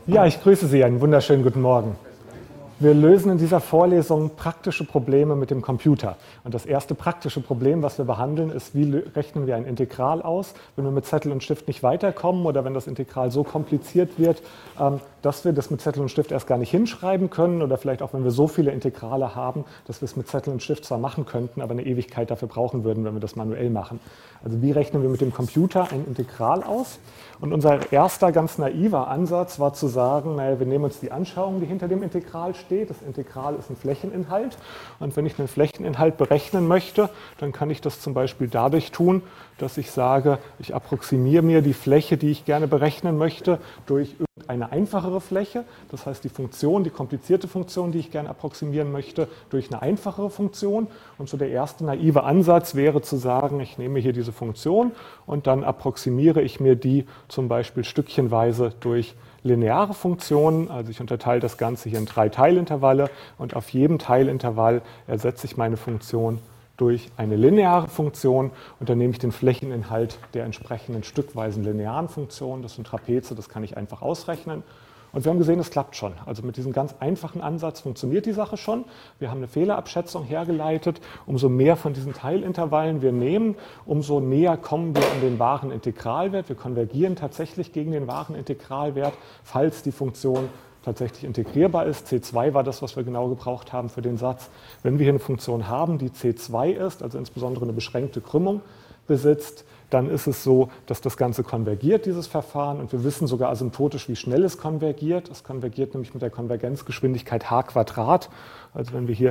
Ja, ich grüße Sie, einen wunderschönen guten Morgen. Wir lösen in dieser Vorlesung praktische Probleme mit dem Computer. Und das erste praktische Problem, was wir behandeln, ist, wie rechnen wir ein Integral aus, wenn wir mit Zettel und Stift nicht weiterkommen oder wenn das Integral so kompliziert wird, dass wir das mit Zettel und Stift erst gar nicht hinschreiben können oder vielleicht auch, wenn wir so viele Integrale haben, dass wir es mit Zettel und Stift zwar machen könnten, aber eine Ewigkeit dafür brauchen würden, wenn wir das manuell machen. Also wie rechnen wir mit dem Computer ein Integral aus? Und unser erster ganz naiver Ansatz war zu sagen, naja, wir nehmen uns die Anschauung, die hinter dem Integral steht. Das Integral ist ein Flächeninhalt. Und wenn ich einen Flächeninhalt berechnen möchte, dann kann ich das zum Beispiel dadurch tun, dass ich sage, ich approximiere mir die Fläche, die ich gerne berechnen möchte, durch irgendeine einfachere Fläche. Das heißt, die Funktion, die komplizierte Funktion, die ich gerne approximieren möchte, durch eine einfachere Funktion. Und so der erste naive Ansatz wäre zu sagen, ich nehme hier diese Funktion und dann approximiere ich mir die zum Beispiel stückchenweise durch lineare Funktionen. Also ich unterteile das Ganze hier in 3 Teilintervalle und auf jedem Teilintervall ersetze ich meine Funktion durch eine lineare Funktion und dann nehme ich den Flächeninhalt der entsprechenden stückweisen linearen Funktion. Das sind Trapeze, das kann ich einfach ausrechnen. Und wir haben gesehen, es klappt schon. Also mit diesem ganz einfachen Ansatz funktioniert die Sache schon. Wir haben eine Fehlerabschätzung hergeleitet. Umso mehr von diesen Teilintervallen wir nehmen, umso näher kommen wir an den wahren Integralwert. Wir konvergieren tatsächlich gegen den wahren Integralwert, falls die Funktion tatsächlich integrierbar ist. C2 war das, was wir genau gebraucht haben für den Satz. Wenn wir hier eine Funktion haben, die C2 ist, also insbesondere eine beschränkte Krümmung besitzt, dann ist es so, dass das Ganze konvergiert, dieses Verfahren. Und wir wissen sogar asymptotisch, wie schnell es konvergiert. Es konvergiert nämlich mit der Konvergenzgeschwindigkeit h². Also wenn wir hier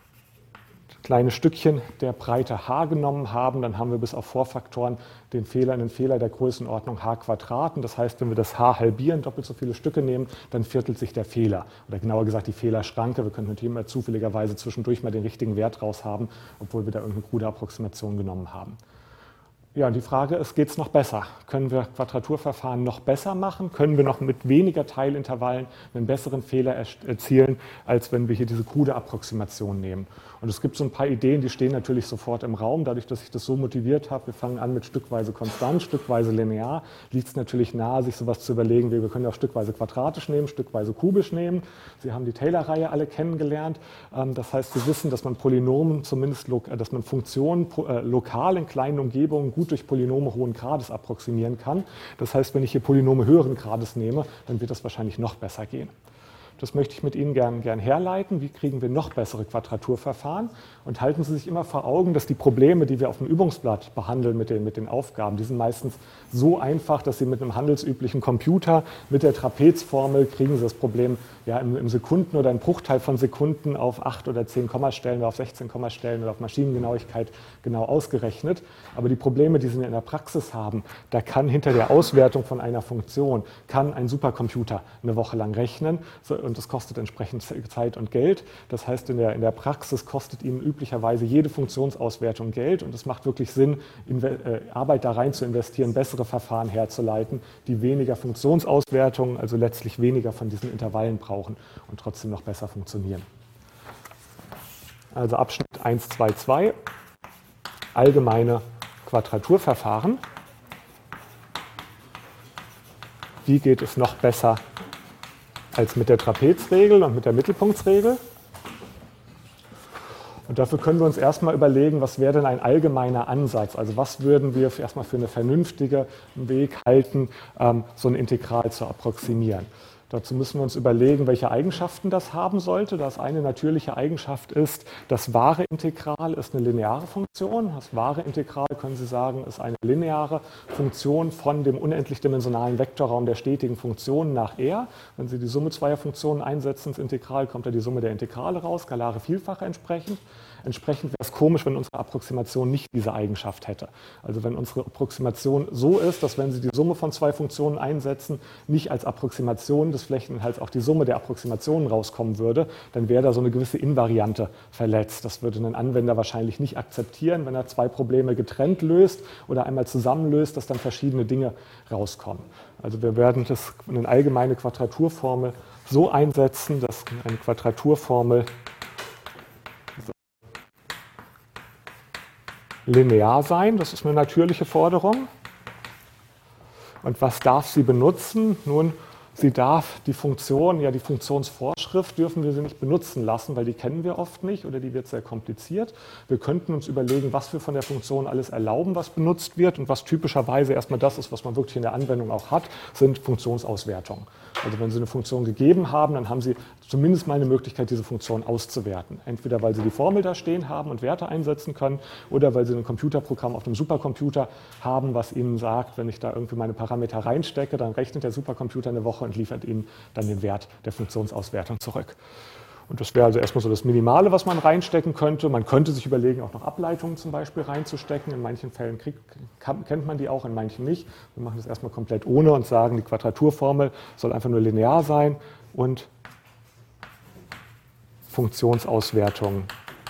kleine Stückchen der Breite h genommen haben, dann haben wir bis auf Vorfaktoren einen Fehler der Größenordnung h². Und das heißt, wenn wir das h halbieren, doppelt so viele Stücke nehmen, dann viertelt sich der Fehler. Oder genauer gesagt die Fehlerschranke. Wir können hier mal zufälligerweise zwischendurch mal den richtigen Wert raus haben, obwohl wir da irgendeine krude Approximation genommen haben. Ja, und die Frage ist, geht es noch besser? Können wir Quadraturverfahren noch besser machen? Können wir noch mit weniger Teilintervallen einen besseren Fehler erzielen, als wenn wir hier diese krude Approximation nehmen? Und es gibt so ein paar Ideen, die stehen natürlich sofort im Raum. Dadurch, dass ich das so motiviert habe, wir fangen an mit stückweise konstant, stückweise linear, liegt es natürlich nahe, sich sowas zu überlegen, wie wir können auch stückweise quadratisch nehmen, stückweise kubisch nehmen. Sie haben die Taylor-Reihe alle kennengelernt. Das heißt, Sie wissen, dass man Polynomen, dass man Funktionen lokal in kleinen Umgebungen gut durch Polynome hohen Grades approximieren kann. Das heißt, wenn ich hier Polynome höheren Grades nehme, dann wird das wahrscheinlich noch besser gehen. Das möchte ich mit Ihnen gern herleiten. Wie kriegen wir noch bessere Quadraturverfahren? Und halten Sie sich immer vor Augen, dass die Probleme, die wir auf dem Übungsblatt behandeln mit den Aufgaben, die sind meistens so einfach, dass Sie mit einem handelsüblichen Computer, mit der Trapezformel, kriegen Sie das Problem ja im Sekunden- oder im Bruchteil von Sekunden auf 8 oder 10 Kommastellen oder auf 16 Kommastellen oder auf Maschinengenauigkeit genau ausgerechnet. Aber die Probleme, die Sie in der Praxis haben, da kann hinter der Auswertung von einer Funktion, kann ein Supercomputer eine Woche lang rechnen. Und das kostet entsprechend Zeit und Geld. Das heißt, in der Praxis kostet Ihnen üblicherweise jede Funktionsauswertung Geld. Und es macht wirklich Sinn, Arbeit da rein zu investieren, bessere Verfahren herzuleiten, die weniger Funktionsauswertungen, also letztlich weniger von diesen Intervallen brauchen und trotzdem noch besser funktionieren. Also Abschnitt 1.2.2, allgemeine Quadraturverfahren. Wie geht es noch besser als mit der Trapezregel und mit der Mittelpunktsregel? Und dafür können wir uns erstmal überlegen, was wäre denn ein allgemeiner Ansatz? Also was würden wir erstmal für einen vernünftigen Weg halten, so ein Integral zu approximieren? Dazu müssen wir uns überlegen, welche Eigenschaften das haben sollte. Das eine natürliche Eigenschaft ist, das wahre Integral ist eine lineare Funktion. Das wahre Integral, können Sie sagen, ist eine lineare Funktion von dem unendlich-dimensionalen Vektorraum der stetigen Funktionen nach R. Wenn Sie die Summe zweier Funktionen einsetzen ins Integral, kommt da die Summe der Integrale raus, skalare Vielfache entsprechend. Entsprechend wäre es komisch, wenn unsere Approximation nicht diese Eigenschaft hätte. Also wenn unsere Approximation so ist, dass wenn Sie die Summe von zwei Funktionen einsetzen, nicht als Approximation des Flächeninhalts auch die Summe der Approximationen rauskommen würde, dann wäre da so eine gewisse Invariante verletzt. Das würde ein Anwender wahrscheinlich nicht akzeptieren, wenn er zwei Probleme getrennt löst oder einmal zusammenlöst, dass dann verschiedene Dinge rauskommen. Also wir werden eine allgemeine Quadraturformel so einsetzen, dass eine Quadraturformel linear sein, das ist eine natürliche Forderung. Und was darf sie benutzen? Nun, sie darf die Funktion, ja die Funktionsvorschrift dürfen wir sie nicht benutzen lassen, weil die kennen wir oft nicht oder die wird sehr kompliziert. Wir könnten uns überlegen, was wir von der Funktion alles erlauben, was benutzt wird und was typischerweise erstmal das ist, was man wirklich in der Anwendung auch hat, sind Funktionsauswertungen. Also wenn Sie eine Funktion gegeben haben, dann haben Sie zumindest mal eine Möglichkeit, diese Funktion auszuwerten. Entweder weil Sie die Formel da stehen haben und Werte einsetzen können oder weil Sie ein Computerprogramm auf einem Supercomputer haben, was Ihnen sagt, wenn ich da irgendwie meine Parameter reinstecke, dann rechnet der Supercomputer eine Woche und liefert Ihnen dann den Wert der Funktionsauswertung zurück. Und das wäre also erstmal so das Minimale, was man reinstecken könnte. Man könnte sich überlegen, auch noch Ableitungen zum Beispiel reinzustecken. In manchen Fällen kennt man die auch, in manchen nicht. Wir machen das erstmal komplett ohne und sagen, die Quadraturformel soll einfach nur linear sein und Funktionsauswertung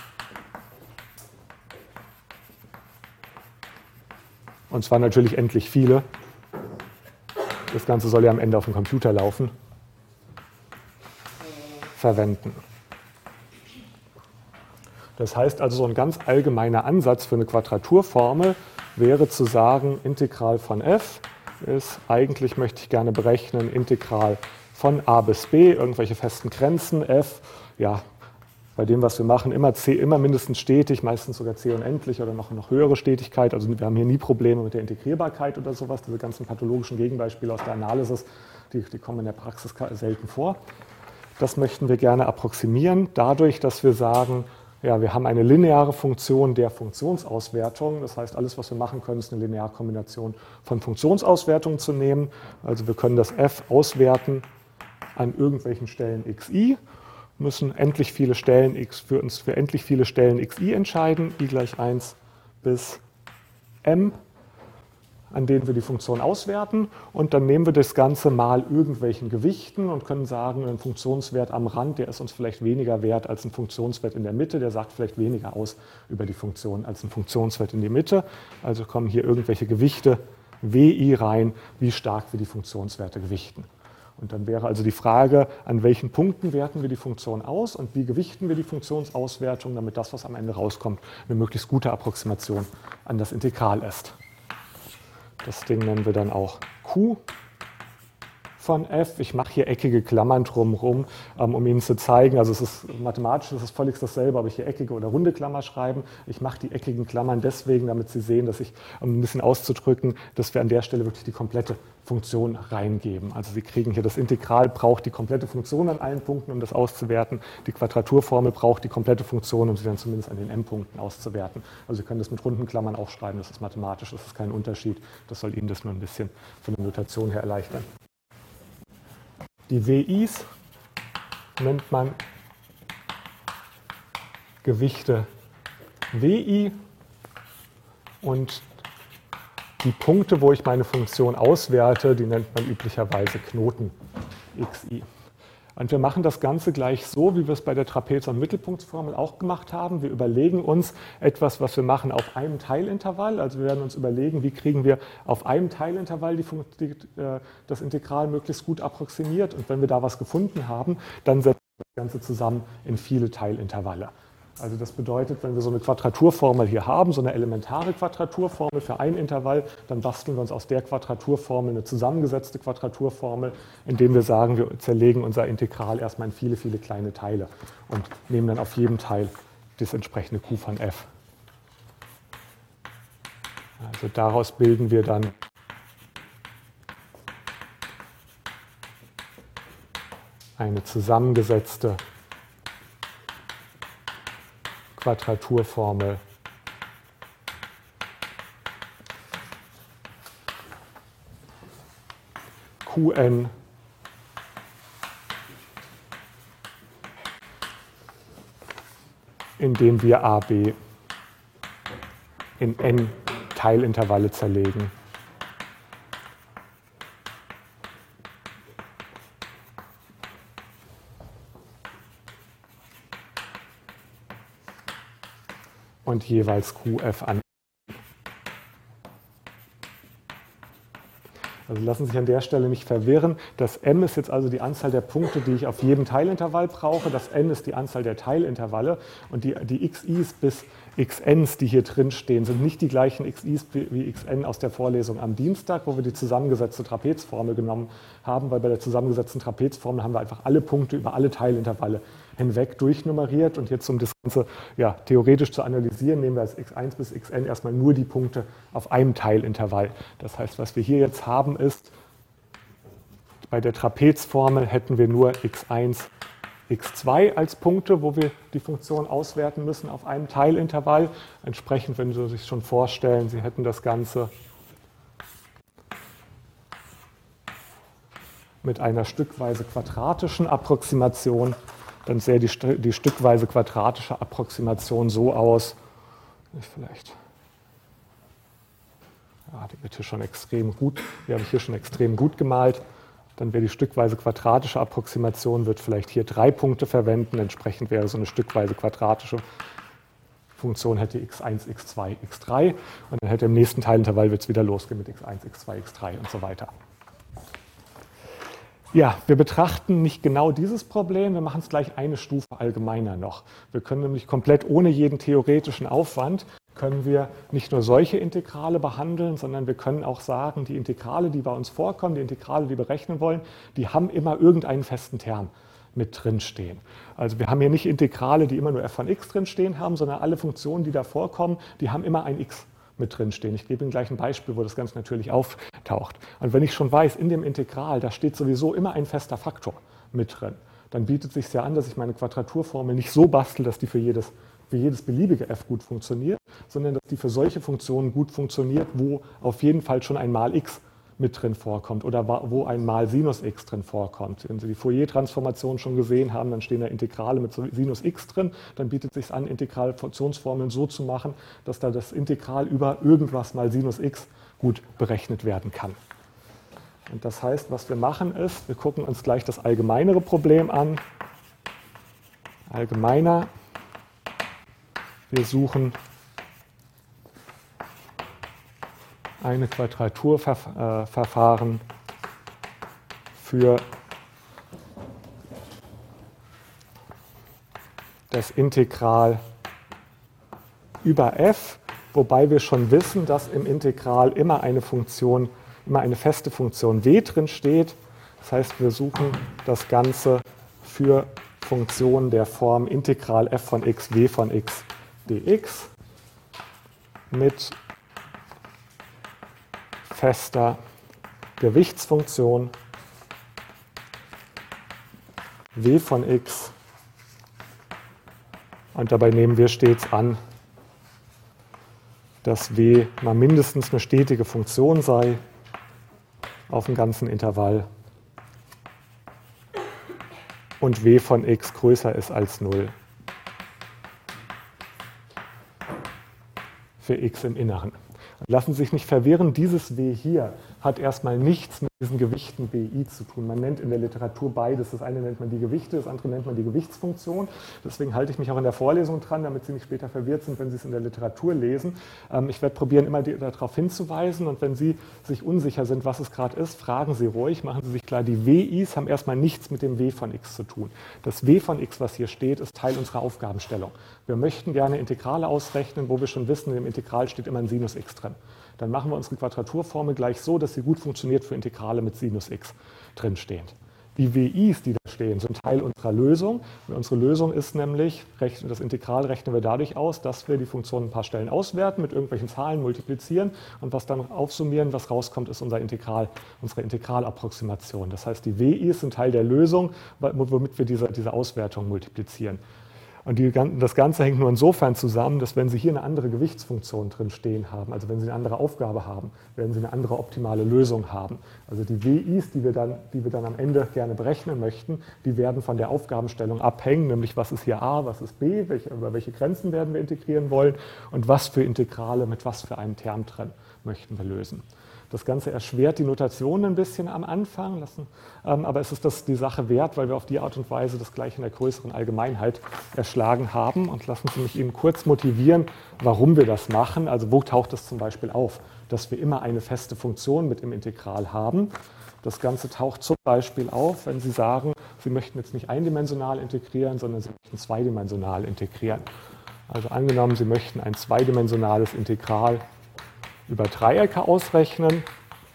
und zwar natürlich endlich viele. Das Ganze soll ja am Ende auf dem Computer laufen. Verwenden. Das heißt also, so ein ganz allgemeiner Ansatz für eine Quadraturformel wäre zu sagen, Integral von f ist, eigentlich möchte ich gerne berechnen, Integral von a bis b, irgendwelche festen Grenzen, f, ja, bei dem, was wir machen, immer c, immer mindestens stetig, meistens sogar c unendlich oder noch höhere Stetigkeit. Also wir haben hier nie Probleme mit der Integrierbarkeit oder sowas. Diese ganzen pathologischen Gegenbeispiele aus der Analysis, die kommen in der Praxis selten vor. Das möchten wir gerne approximieren, dadurch, dass wir sagen, ja, wir haben eine lineare Funktion der Funktionsauswertung. Das heißt, alles, was wir machen können, ist eine Linearkombination von Funktionsauswertungen zu nehmen. Also wir können das f auswerten an irgendwelchen Stellen xi, müssen endlich viele Stellen für endlich viele Stellen xi entscheiden, i gleich 1 bis m, an denen wir die Funktion auswerten. Und dann nehmen wir das Ganze mal irgendwelchen Gewichten und können sagen, ein Funktionswert am Rand, der ist uns vielleicht weniger wert als ein Funktionswert in der Mitte, der sagt vielleicht weniger aus über die Funktion als ein Funktionswert in die Mitte. Also kommen hier irgendwelche Gewichte wi rein, wie stark wir die Funktionswerte gewichten. Und dann wäre also die Frage, an welchen Punkten werten wir die Funktion aus und wie gewichten wir die Funktionsauswertung, damit das, was am Ende rauskommt, eine möglichst gute Approximation an das Integral ist. Das Ding nennen wir dann auch Q von f. Ich mache hier eckige Klammern drumherum, um Ihnen zu zeigen, also es ist mathematisch, es ist völlig dasselbe, ob ich hier eckige oder runde Klammer schreibe. Ich mache die eckigen Klammern deswegen, damit Sie sehen, dass ich, um ein bisschen auszudrücken, dass wir an der Stelle wirklich die komplette Funktion reingeben. Also Sie kriegen hier das Integral, braucht die komplette Funktion an allen Punkten, um das auszuwerten. Die Quadraturformel braucht die komplette Funktion, um sie dann zumindest an den m-Punkten auszuwerten. Also Sie können das mit runden Klammern auch schreiben, das ist mathematisch, das ist kein Unterschied. Das soll Ihnen das nur ein bisschen von der Notation her erleichtern. Die WIs nennt man Gewichte WI und die Punkte, wo ich meine Funktion auswerte, die nennt man üblicherweise Knoten XI. Und wir machen das Ganze gleich so, wie wir es bei der Trapez- und Mittelpunktsformel auch gemacht haben. Wir überlegen uns etwas, was wir machen auf einem Teilintervall. Also wir werden uns überlegen, wie kriegen wir auf einem Teilintervall das Integral möglichst gut approximiert. Und wenn wir da was gefunden haben, dann setzen wir das Ganze zusammen in viele Teilintervalle. Also das bedeutet, wenn wir so eine Quadraturformel hier haben, so eine elementare Quadraturformel für ein Intervall, dann basteln wir uns aus der Quadraturformel eine zusammengesetzte Quadraturformel, indem wir sagen, wir zerlegen unser Integral erstmal in viele, viele kleine Teile und nehmen dann auf jedem Teil das entsprechende Q von f. Also daraus bilden wir dann eine zusammengesetzte Quadraturformel Qn indem wir AB in n Teilintervalle zerlegen. Und jeweils QF an. Also lassen Sie sich an der Stelle nicht verwirren. Das m ist jetzt also die Anzahl der Punkte, die ich auf jedem Teilintervall brauche. Das n ist die Anzahl der Teilintervalle. Und die xi's bis xn's, die hier drin stehen, sind nicht die gleichen xi's wie xn aus der Vorlesung am Dienstag, wo wir die zusammengesetzte Trapezformel genommen haben, weil bei der zusammengesetzten Trapezformel haben wir einfach alle Punkte über alle Teilintervalle hinweg durchnummeriert. Und jetzt, um das Ganze theoretisch zu analysieren, nehmen wir als x1 bis xn erstmal nur die Punkte auf einem Teilintervall. Das heißt, was wir hier jetzt haben ist, bei der Trapezformel hätten wir nur x1, x2 als Punkte, wo wir die Funktion auswerten müssen auf einem Teilintervall. Entsprechend, wenn Sie sich schon vorstellen, Sie hätten das Ganze mit einer stückweise quadratischen Approximation, dann sähe die stückweise quadratische Approximation so aus, die wird hier schon extrem gut, die habe ich hier schon extrem gut gemalt. Dann wäre die stückweise quadratische Approximation, wird vielleicht hier 3 Punkte verwenden. Entsprechend wäre so eine stückweise quadratische Funktion hätte x1, x2, x3. Und dann hätte im nächsten Teilintervall wird es wieder losgehen mit x1, x2, x3 und so weiter. Ja, wir betrachten nicht genau dieses Problem, wir machen es gleich eine Stufe allgemeiner noch. Wir können nämlich komplett ohne jeden theoretischen Aufwand können wir nicht nur solche Integrale behandeln, sondern wir können auch sagen, die Integrale, die bei uns vorkommen, die Integrale, die wir berechnen wollen, die haben immer irgendeinen festen Term mit drin stehen. Also wir haben hier nicht Integrale, die immer nur f von x drin stehen haben, sondern alle Funktionen, die da vorkommen, die haben immer ein x mit drin stehen. Ich gebe Ihnen gleich ein Beispiel, wo das ganz natürlich auftaucht. Und wenn ich schon weiß, in dem Integral, da steht sowieso immer ein fester Faktor mit drin, dann bietet es sich ja an, dass ich meine Quadraturformel nicht so bastel, dass die für jedes beliebige f gut funktioniert, sondern dass die für solche Funktionen gut funktioniert, wo auf jeden Fall schon ein mal x mit drin vorkommt oder wo ein mal Sinus x drin vorkommt. Wenn Sie die Fourier-Transformation schon gesehen haben, dann stehen da Integrale mit Sinus x drin, dann bietet es sich an, Integralfunktionsformeln so zu machen, dass da das Integral über irgendwas mal Sinus x gut berechnet werden kann. Und das heißt, was wir machen ist, wir gucken uns gleich das allgemeinere Problem an. Allgemeiner. Wir suchen eine Quadraturverfahren für das Integral über f, wobei wir schon wissen, dass im Integral immer eine feste Funktion w drin steht. Das heißt, wir suchen das Ganze für Funktionen der Form Integral f von x, w von x dx mit fester Gewichtsfunktion w von x, und dabei nehmen wir stets an, dass w mal mindestens eine stetige Funktion sei auf dem ganzen Intervall und w von x größer ist als 0 für x im Inneren. Lassen Sie sich nicht verwirren, dieses w hier hat erstmal nichts mit diesen Gewichten bi zu tun. Man nennt in der Literatur beides. Das eine nennt man die Gewichte, das andere nennt man die Gewichtsfunktion. Deswegen halte ich mich auch in der Vorlesung dran, damit Sie nicht später verwirrt sind, wenn Sie es in der Literatur lesen. Ich werde probieren, immer darauf hinzuweisen, und wenn Sie sich unsicher sind, was es gerade ist, fragen Sie ruhig, machen Sie sich klar, die wi's haben erstmal nichts mit dem w von x zu tun. Das w von x, was hier steht, ist Teil unserer Aufgabenstellung. Wir möchten gerne Integrale ausrechnen, wo wir schon wissen, in dem Integral steht immer ein Sinus x drin. Dann machen wir unsere Quadraturformel gleich so, dass sie gut funktioniert für Integrale mit Sinus x drinstehend. Die wi's, die da stehen, sind Teil unserer Lösung. Unsere Lösung ist nämlich, das Integral rechnen wir dadurch aus, dass wir die Funktion an ein paar Stellen auswerten, mit irgendwelchen Zahlen multiplizieren und was dann aufsummieren, was rauskommt, ist unser Integral, unsere Integralapproximation. Das heißt, die wi's sind Teil der Lösung, womit wir diese Auswertung multiplizieren. Und das Ganze hängt nur insofern zusammen, dass wenn Sie hier eine andere Gewichtsfunktion drin stehen haben, also wenn Sie eine andere Aufgabe haben, werden Sie eine andere optimale Lösung haben. Also die wi's, die wir dann am Ende gerne berechnen möchten, die werden von der Aufgabenstellung abhängen, nämlich was ist hier a, was ist b, über welche Grenzen werden wir integrieren wollen und was für Integrale mit was für einem Term drin möchten wir lösen. Das Ganze erschwert die Notation ein bisschen am Anfang, aber es ist die Sache wert, weil wir auf die Art und Weise das gleich in der größeren Allgemeinheit erschlagen haben. Und lassen Sie mich Ihnen kurz motivieren, warum wir das machen. Also wo taucht es zum Beispiel auf, dass wir immer eine feste Funktion mit im Integral haben. Das Ganze taucht zum Beispiel auf, wenn Sie sagen, Sie möchten jetzt nicht eindimensional integrieren, sondern Sie möchten zweidimensional integrieren. Also angenommen, Sie möchten ein zweidimensionales Integral über Dreiecke ausrechnen.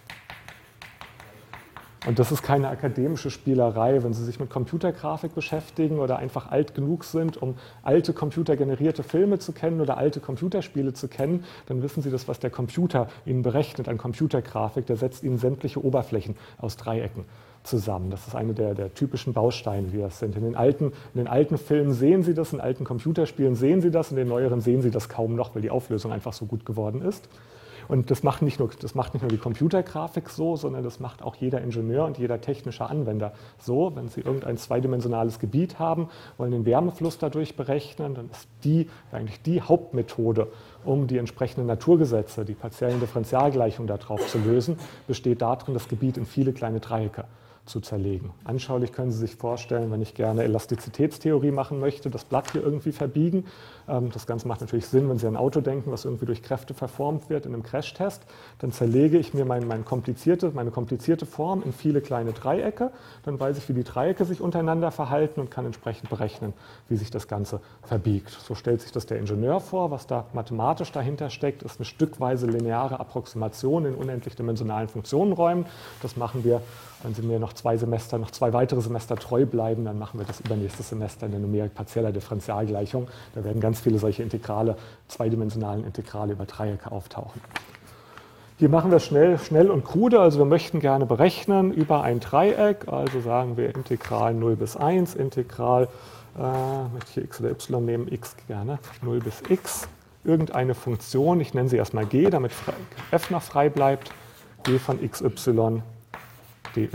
Und das ist keine akademische Spielerei. Wenn Sie sich mit Computergrafik beschäftigen oder einfach alt genug sind, um alte computergenerierte Filme zu kennen oder alte Computerspiele zu kennen, dann wissen Sie das, was der Computer Ihnen berechnet an Computergrafik. Der setzt Ihnen sämtliche Oberflächen aus Dreiecken zusammen. Das ist eine der typischen Bausteine, die das sind. In den alten Filmen sehen Sie das, in alten Computerspielen sehen Sie das, in den neueren sehen Sie das kaum noch, weil die Auflösung einfach so gut geworden ist. Und das macht nicht nur die Computergrafik so, sondern das macht auch jeder Ingenieur und jeder technische Anwender so. Wenn Sie irgendein zweidimensionales Gebiet haben, wollen den Wärmefluss dadurch berechnen, dann ist eigentlich die Hauptmethode, um die entsprechenden Naturgesetze, die partiellen Differentialgleichungen darauf zu lösen, besteht darin, das Gebiet in viele kleine Dreiecke zu zerlegen. Anschaulich können Sie sich vorstellen, wenn ich gerne Elastizitätstheorie machen möchte, das Blatt hier irgendwie verbiegen. Das Ganze macht natürlich Sinn, wenn Sie an ein Auto denken, was irgendwie durch Kräfte verformt wird in einem Crashtest. Dann zerlege ich mir meine komplizierte Form in viele kleine Dreiecke. Dann weiß ich, wie die Dreiecke sich untereinander verhalten und kann entsprechend berechnen, wie sich das Ganze verbiegt. So stellt sich das der Ingenieur vor. Was da mathematisch dahinter steckt, ist eine stückweise lineare Approximation in unendlich dimensionalen Funktionenräumen. Das machen wir, wenn Sie mir noch zwei weitere Semester treu bleiben, dann machen wir das übernächstes Semester in der Numerik partieller Differentialgleichung. Da werden ganz viele solche zweidimensionalen Integrale über Dreiecke auftauchen. Hier machen wir schnell und krude, also wir möchten gerne berechnen über ein Dreieck, also sagen wir Integral 0 bis 1, Integral, möchte ich hier x oder y nehmen, x gerne, 0 bis x, irgendeine Funktion, ich nenne sie erstmal g, damit f noch frei bleibt, g von xy dy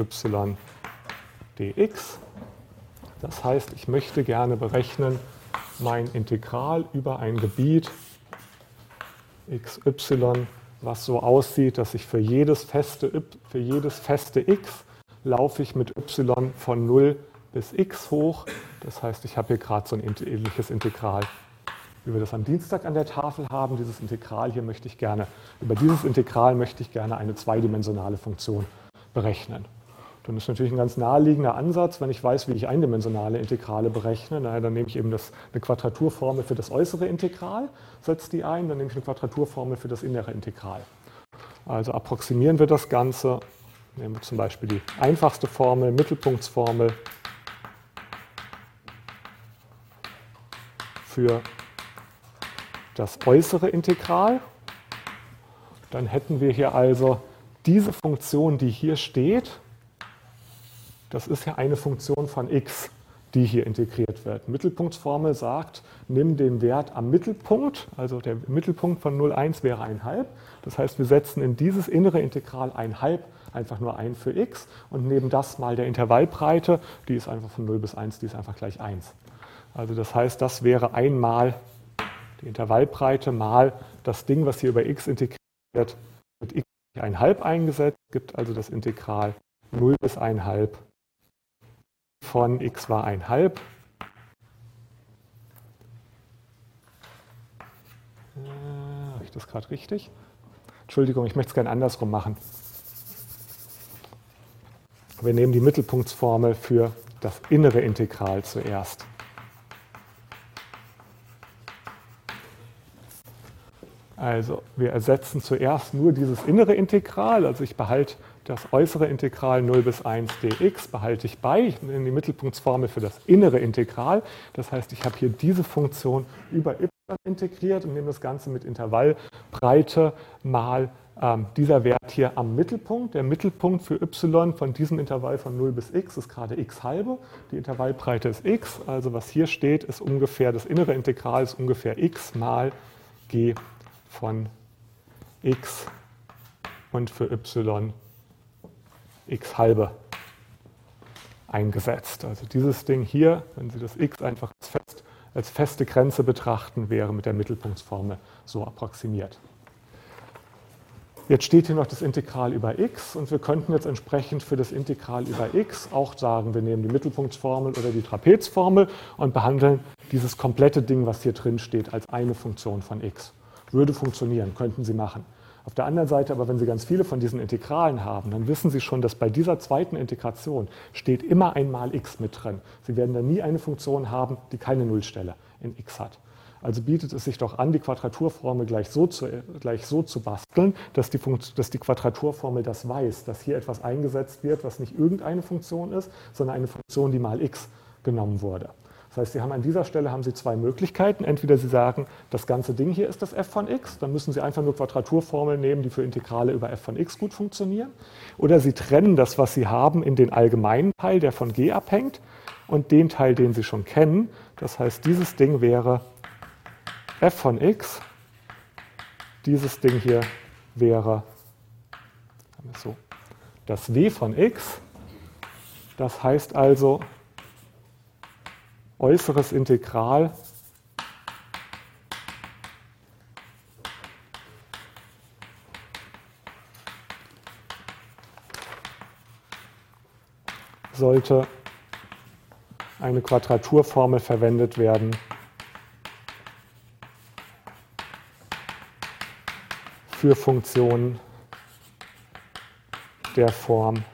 dx. Das heißt, ich möchte gerne berechnen mein Integral über ein Gebiet xy, was so aussieht, dass ich für jedes feste x laufe ich mit y von 0 bis x hoch. Das heißt, ich habe hier gerade so ein ähnliches Integral, wie wir das am Dienstag an der Tafel haben. Über dieses Integral möchte ich gerne eine zweidimensionale Funktion berechnen. Dann ist natürlich ein ganz naheliegender Ansatz, wenn ich weiß, wie ich eindimensionale Integrale berechne. Dann nehme ich eben eine Quadraturformel für das äußere Integral, setze die ein, dann nehme ich eine Quadraturformel für das innere Integral. Also approximieren wir das Ganze, nehmen wir zum Beispiel die einfachste Formel, Mittelpunktsformel für das äußere Integral. Dann hätten wir hier also diese Funktion, die hier steht. Das ist ja eine Funktion von x, die hier integriert wird. Mittelpunktsformel sagt, nimm den Wert am Mittelpunkt, also der Mittelpunkt von 0,1 wäre 1,5. Das heißt, wir setzen in dieses innere Integral 1,5 einfach nur ein für x und nehmen das mal der Intervallbreite, die ist einfach von 0 bis 1, die ist einfach gleich 1. Also das heißt, das wäre einmal die Intervallbreite mal das Ding, was hier über x integriert wird, mit x 1,5 eingesetzt, gibt also das Integral 0 bis 1,5 von x war 1,5. Habe ich das gerade richtig? Entschuldigung, ich möchte es gerne andersrum machen. Wir nehmen die Mittelpunktsformel für das innere Integral zuerst. Also wir ersetzen zuerst nur dieses innere Integral, also ich behalte das äußere Integral 0 bis 1 dx, behalte ich bei. Ich nehme die Mittelpunktsformel für das innere Integral. Das heißt, ich habe hier diese Funktion über y integriert und nehme das Ganze mit Intervallbreite mal dieser Wert hier am Mittelpunkt. Der Mittelpunkt für y von diesem Intervall von 0 bis x ist gerade x halbe. Die Intervallbreite ist x. Also was hier steht, ist ungefähr, das innere Integral ist ungefähr x mal g von x und für y x halbe eingesetzt. Also dieses Ding hier, wenn Sie das x einfach als feste Grenze betrachten, wäre mit der Mittelpunktsformel so approximiert. Jetzt steht hier noch das Integral über x und wir könnten jetzt entsprechend für das Integral über x auch sagen, wir nehmen die Mittelpunktsformel oder die Trapezformel und behandeln dieses komplette Ding, was hier drin steht, als eine Funktion von x. Würde funktionieren, könnten Sie machen. Auf der anderen Seite aber, wenn Sie ganz viele von diesen Integralen haben, dann wissen Sie schon, dass bei dieser zweiten Integration steht immer einmal x mit drin. Sie werden da nie eine Funktion haben, die keine Nullstelle in x hat. Also bietet es sich doch an, die Quadraturformel gleich so zu basteln, dass die Quadraturformel das weiß, dass hier etwas eingesetzt wird, was nicht irgendeine Funktion ist, sondern eine Funktion, die mal x genommen wurde. Das heißt, Sie haben an dieser Stelle zwei Möglichkeiten. Entweder Sie sagen, das ganze Ding hier ist das f von x, dann müssen Sie einfach nur Quadraturformeln nehmen, die für Integrale über f von x gut funktionieren. Oder Sie trennen das, was Sie haben, in den allgemeinen Teil, der von g abhängt, und den Teil, den Sie schon kennen. Das heißt, dieses Ding wäre f von x, dieses Ding hier wäre so das w von x. Das heißt also, äußeres Integral sollte eine Quadraturformel verwendet werden für Funktionen der Form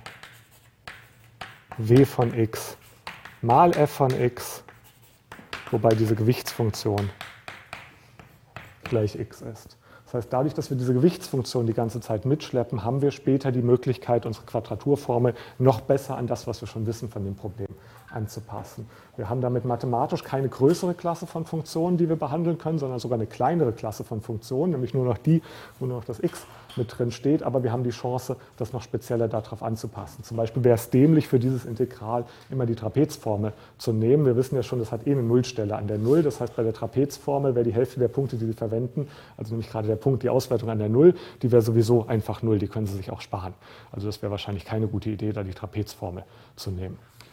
w von x mal f von x, wobei diese Gewichtsfunktion gleich x ist. Das heißt, dadurch, dass wir diese Gewichtsfunktion die ganze Zeit mitschleppen, haben wir später die Möglichkeit, unsere Quadraturformel noch besser an das, was wir schon wissen von dem Problem, anzupassen. Wir haben damit mathematisch keine größere Klasse von Funktionen, die wir behandeln können, sondern sogar eine kleinere Klasse von Funktionen, nämlich nur noch die, wo nur noch das x mit drin steht, aber wir haben die Chance, das noch spezieller darauf anzupassen. Zum Beispiel wäre es dämlich für dieses Integral immer die Trapezformel zu nehmen. Wir wissen ja schon, das hat eine Nullstelle an der Null. Das heißt, bei der Trapezformel wäre die Hälfte der Punkte, die Sie verwenden, also nämlich gerade der Punkt, die Auswertung an der Null, die wäre sowieso einfach Null. Die können Sie sich auch sparen. Also das wäre wahrscheinlich keine gute Idee, da die Trapezformel zu nehmen.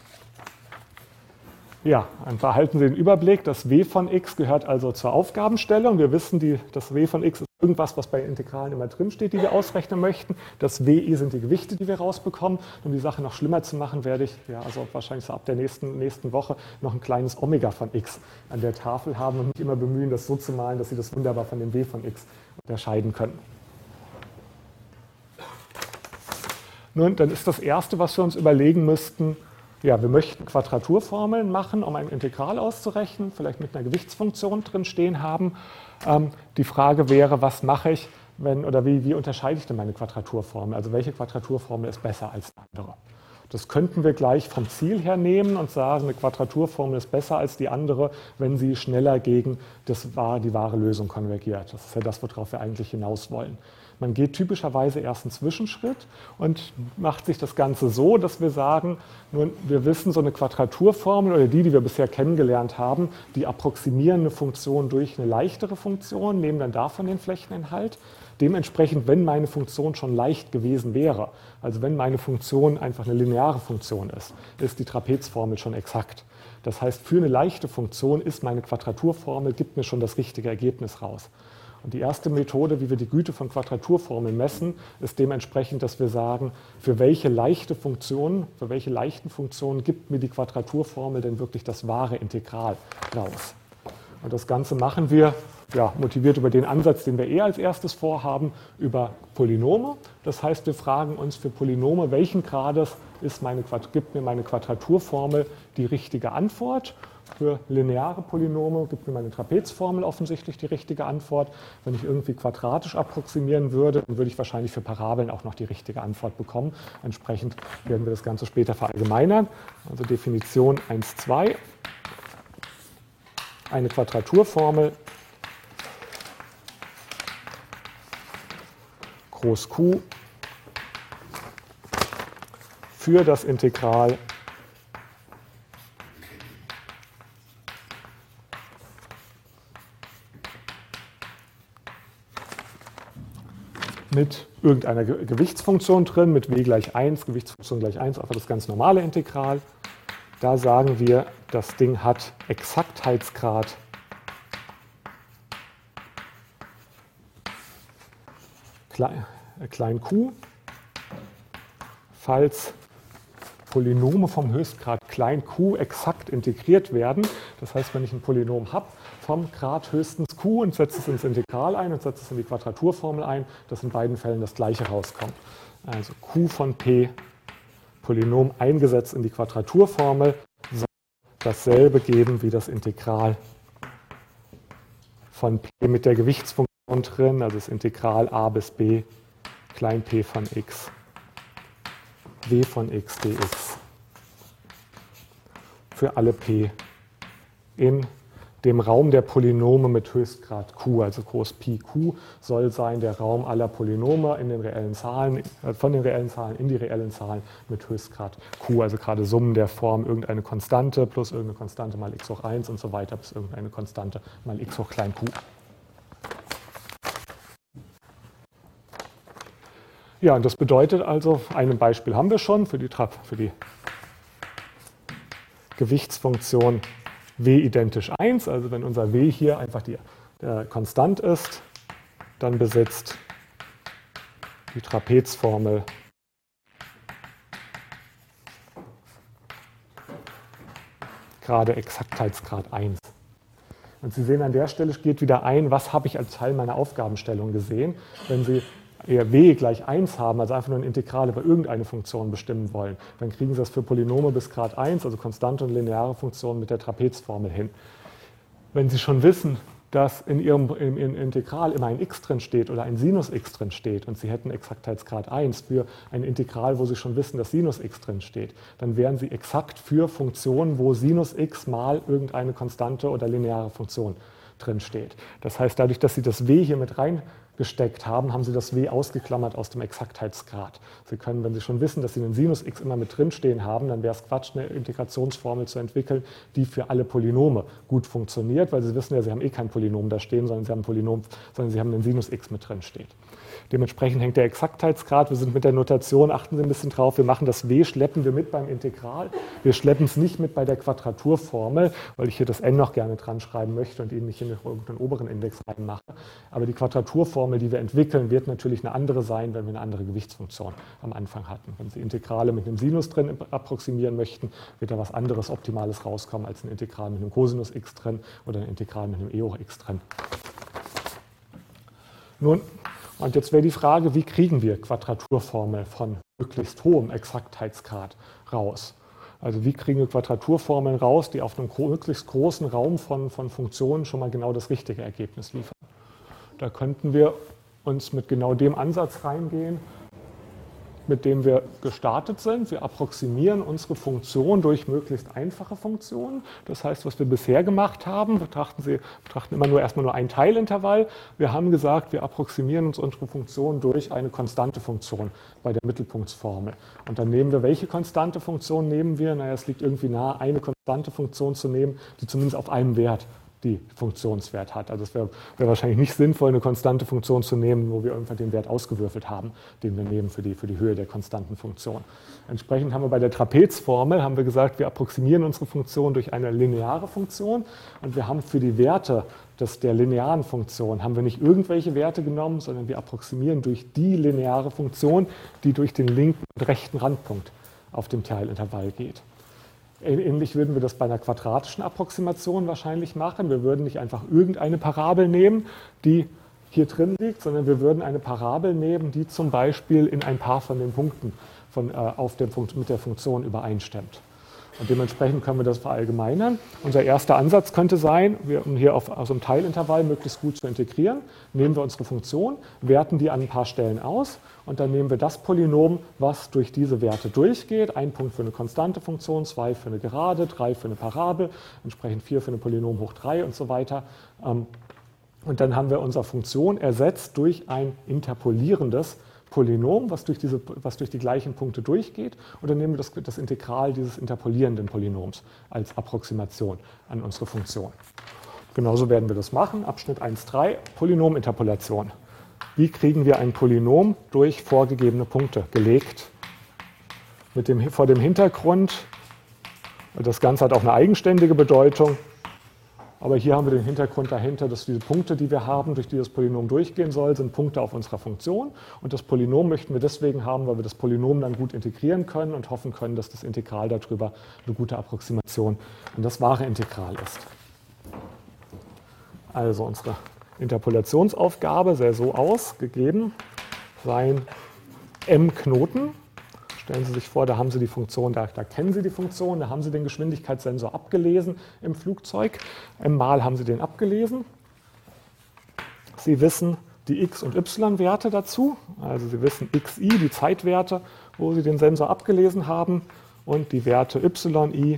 Ja, dann behalten Sie den Überblick. Das w von x gehört also zur Aufgabenstellung. Wir wissen, das w von x ist irgendwas, was bei Integralen immer drinsteht, die wir ausrechnen möchten. Das wi sind die Gewichte, die wir rausbekommen. Um die Sache noch schlimmer zu machen, werde ich, also wahrscheinlich so ab der nächsten Woche, noch ein kleines Omega von x an der Tafel haben und mich immer bemühen, das so zu malen, dass Sie das wunderbar von dem w von x unterscheiden können. Nun, dann ist das Erste, was wir uns überlegen müssten, ja, wir möchten Quadraturformeln machen, um ein Integral auszurechnen, vielleicht mit einer Gewichtsfunktion drin stehen haben. Die Frage wäre, was mache ich, wie unterscheide ich denn meine Quadraturformel? Also welche Quadraturformel ist besser als die andere? Das könnten wir gleich vom Ziel her nehmen und sagen, eine Quadraturformel ist besser als die andere, wenn sie schneller gegen die wahre Lösung konvergiert. Das ist ja das, worauf wir eigentlich hinaus wollen. Man geht typischerweise erst einen Zwischenschritt und macht sich das Ganze so, dass wir sagen, nun, wir wissen, so eine Quadraturformel oder die wir bisher kennengelernt haben, die approximieren eine Funktion durch eine leichtere Funktion, nehmen dann davon den Flächeninhalt. Dementsprechend, wenn meine Funktion schon leicht gewesen wäre, also wenn meine Funktion einfach eine lineare Funktion ist die Trapezformel schon exakt. Das heißt, für eine leichte Funktion ist meine Quadraturformel, gibt mir schon das richtige Ergebnis raus. Und die erste Methode, wie wir die Güte von Quadraturformeln messen, ist dementsprechend, dass wir sagen, für welche leichten Funktionen gibt mir die Quadraturformel denn wirklich das wahre Integral raus. Und das Ganze machen wir, motiviert über den Ansatz, den wir als erstes vorhaben, über Polynome. Das heißt, wir fragen uns für Polynome, welchen Grades gibt mir meine Quadraturformel die richtige Antwort. Für lineare Polynome gibt mir meine Trapezformel offensichtlich die richtige Antwort. Wenn ich irgendwie quadratisch approximieren würde, dann würde ich wahrscheinlich für Parabeln auch noch die richtige Antwort bekommen. Entsprechend werden wir das Ganze später verallgemeinern. Also Definition 1,2. Eine Quadraturformel groß Q für das Integral mit irgendeiner Gewichtsfunktion drin, mit w gleich 1, Gewichtsfunktion gleich 1, einfach das ganz normale Integral. Da sagen wir, das Ding hat Exaktheitsgrad klein q, falls Polynome vom Höchstgrad klein q exakt integriert werden. Das heißt, wenn ich ein Polynom habe vom Grad höchstens q und setze es ins Integral ein und setze es in die Quadraturformel ein, dass in beiden Fällen das Gleiche rauskommt. Also q von p, Polynom eingesetzt in die Quadraturformel, soll dasselbe geben wie das Integral von p mit der Gewichtsfunktion drin, also das Integral a bis b klein p von x, w von x dx für alle p in dem Raum der Polynome mit Höchstgrad q, also groß Pi q soll sein der Raum aller Polynome in den reellen Zahlen, von den reellen Zahlen in die reellen Zahlen mit Höchstgrad q, also gerade Summen der Form irgendeine Konstante plus irgendeine Konstante mal x hoch 1 und so weiter bis irgendeine Konstante mal x hoch klein q. Ja, und das bedeutet also, ein Beispiel haben wir schon für die Gewichtsfunktion w identisch 1, also wenn unser w hier einfach der konstant ist, dann besitzt die Trapezformel gerade Exaktheitsgrad 1. Und Sie sehen, an der Stelle geht wieder ein, was habe ich als Teil meiner Aufgabenstellung gesehen, wenn Sie w gleich 1 haben, also einfach nur ein Integral über irgendeine Funktion bestimmen wollen, dann kriegen Sie das für Polynome bis Grad 1, also konstante und lineare Funktionen mit der Trapezformel hin. Wenn Sie schon wissen, dass in Ihrem Integral immer ein x drin steht oder ein Sinus x drin steht und Sie hätten Exaktheitsgrad 1 für ein Integral, wo Sie schon wissen, dass Sinus x drin steht, dann wären Sie exakt für Funktionen, wo Sinus x mal irgendeine konstante oder lineare Funktion drin steht. Das heißt, dadurch, dass Sie das w hier mit reingesteckt haben, haben Sie das w ausgeklammert aus dem Exaktheitsgrad. Sie können, wenn Sie schon wissen, dass Sie einen Sinus x immer mit drin stehen haben, dann wäre es Quatsch, eine Integrationsformel zu entwickeln, die für alle Polynome gut funktioniert, weil Sie wissen ja, Sie haben eh kein Polynom da stehen, sondern Sie haben einen Sinus x mit drin steht. Dementsprechend hängt der Exaktheitsgrad, wir sind mit der Notation, achten Sie ein bisschen drauf, wir machen das w, schleppen wir mit beim Integral, wir schleppen es nicht mit bei der Quadraturformel, weil ich hier das n noch gerne dran schreiben möchte und ihn nicht in irgendeinen oberen Index reinmache. Aber die Quadraturformel, die wir entwickeln, wird natürlich eine andere sein, wenn wir eine andere Gewichtsfunktion am Anfang hatten. Wenn Sie Integrale mit einem Sinus drin approximieren möchten, wird da was anderes Optimales rauskommen als ein Integral mit einem Cosinus x drin oder ein Integral mit einem e hoch x drin. Nun, und jetzt wäre die Frage, wie kriegen wir Quadraturformel von möglichst hohem Exaktheitsgrad raus? Also wie kriegen wir Quadraturformeln raus, die auf einem möglichst großen Raum von Funktionen schon mal genau das richtige Ergebnis liefern? Da könnten wir uns mit genau dem Ansatz reingehen, mit dem wir gestartet sind. Wir approximieren unsere Funktion durch möglichst einfache Funktionen. Das heißt, was wir bisher gemacht haben, betrachten immer erstmal nur ein Teilintervall. Wir haben gesagt, wir approximieren uns unsere Funktion durch eine konstante Funktion bei der Mittelpunktsformel. Und dann nehmen wir, welche konstante Funktion nehmen wir? Naja, es liegt irgendwie nahe, eine konstante Funktion zu nehmen, die zumindest auf einem Wert die Funktionswert hat. Also es wäre wahrscheinlich nicht sinnvoll, eine konstante Funktion zu nehmen, wo wir irgendwann den Wert ausgewürfelt haben, den wir nehmen für die Höhe der konstanten Funktion. Entsprechend haben wir bei der Trapezformel gesagt, wir approximieren unsere Funktion durch eine lineare Funktion und wir haben für die Werte der linearen Funktion haben wir nicht irgendwelche Werte genommen, sondern wir approximieren durch die lineare Funktion, die durch den linken und rechten Randpunkt auf dem Teilintervall geht. Ähnlich würden wir das bei einer quadratischen Approximation wahrscheinlich machen. Wir würden nicht einfach irgendeine Parabel nehmen, die hier drin liegt, sondern wir würden eine Parabel nehmen, die zum Beispiel in ein paar von den Punkten mit der Funktion übereinstimmt. Und dementsprechend können wir das verallgemeinern. Unser erster Ansatz könnte sein, um hier aus einem Teilintervall möglichst gut zu integrieren, nehmen wir unsere Funktion, werten die an ein paar Stellen aus und dann nehmen wir das Polynom, was durch diese Werte durchgeht. Ein Punkt für eine konstante Funktion, 2 für eine Gerade, 3 für eine Parabel, entsprechend 4 für eine Polynom hoch 3 und so weiter. Und dann haben wir unsere Funktion ersetzt durch ein interpolierendes Polynom, was durch die gleichen Punkte durchgeht, und dann nehmen wir das Integral dieses interpolierenden Polynoms als Approximation an unsere Funktion. Genauso werden wir das machen. Abschnitt 1.3, Polynominterpolation. Wie kriegen wir ein Polynom durch vorgegebene Punkte gelegt? Vor dem Hintergrund, das Ganze hat auch eine eigenständige Bedeutung, aber hier haben wir den Hintergrund dahinter, dass diese Punkte, die wir haben, durch die das Polynom durchgehen soll, sind Punkte auf unserer Funktion. Und das Polynom möchten wir deswegen haben, weil wir das Polynom dann gut integrieren können und hoffen können, dass das Integral darüber eine gute Approximation an das wahre Integral ist. Also unsere Interpolationsaufgabe sähe so aus, gegeben seien m Knoten. Stellen Sie sich vor, da haben Sie die Funktion, da kennen Sie die Funktion, da haben Sie den Geschwindigkeitssensor abgelesen im Flugzeug. Mal haben Sie den abgelesen. Sie wissen die X- und Y-Werte dazu. Also Sie wissen XI, die Zeitwerte, wo Sie den Sensor abgelesen haben, und die Werte YI,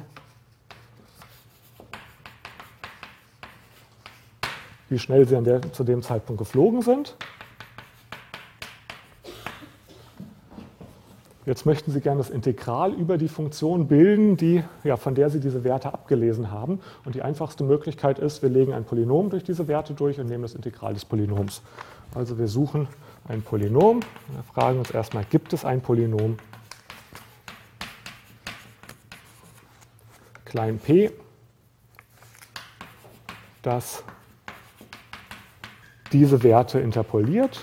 wie schnell Sie zu dem Zeitpunkt geflogen sind. Jetzt möchten Sie gerne das Integral über die Funktion bilden, von der Sie diese Werte abgelesen haben. Und die einfachste Möglichkeit ist, wir legen ein Polynom durch diese Werte durch und nehmen das Integral des Polynoms. Also wir suchen ein Polynom. Wir fragen uns erstmal, gibt es ein Polynom klein p, das diese Werte interpoliert.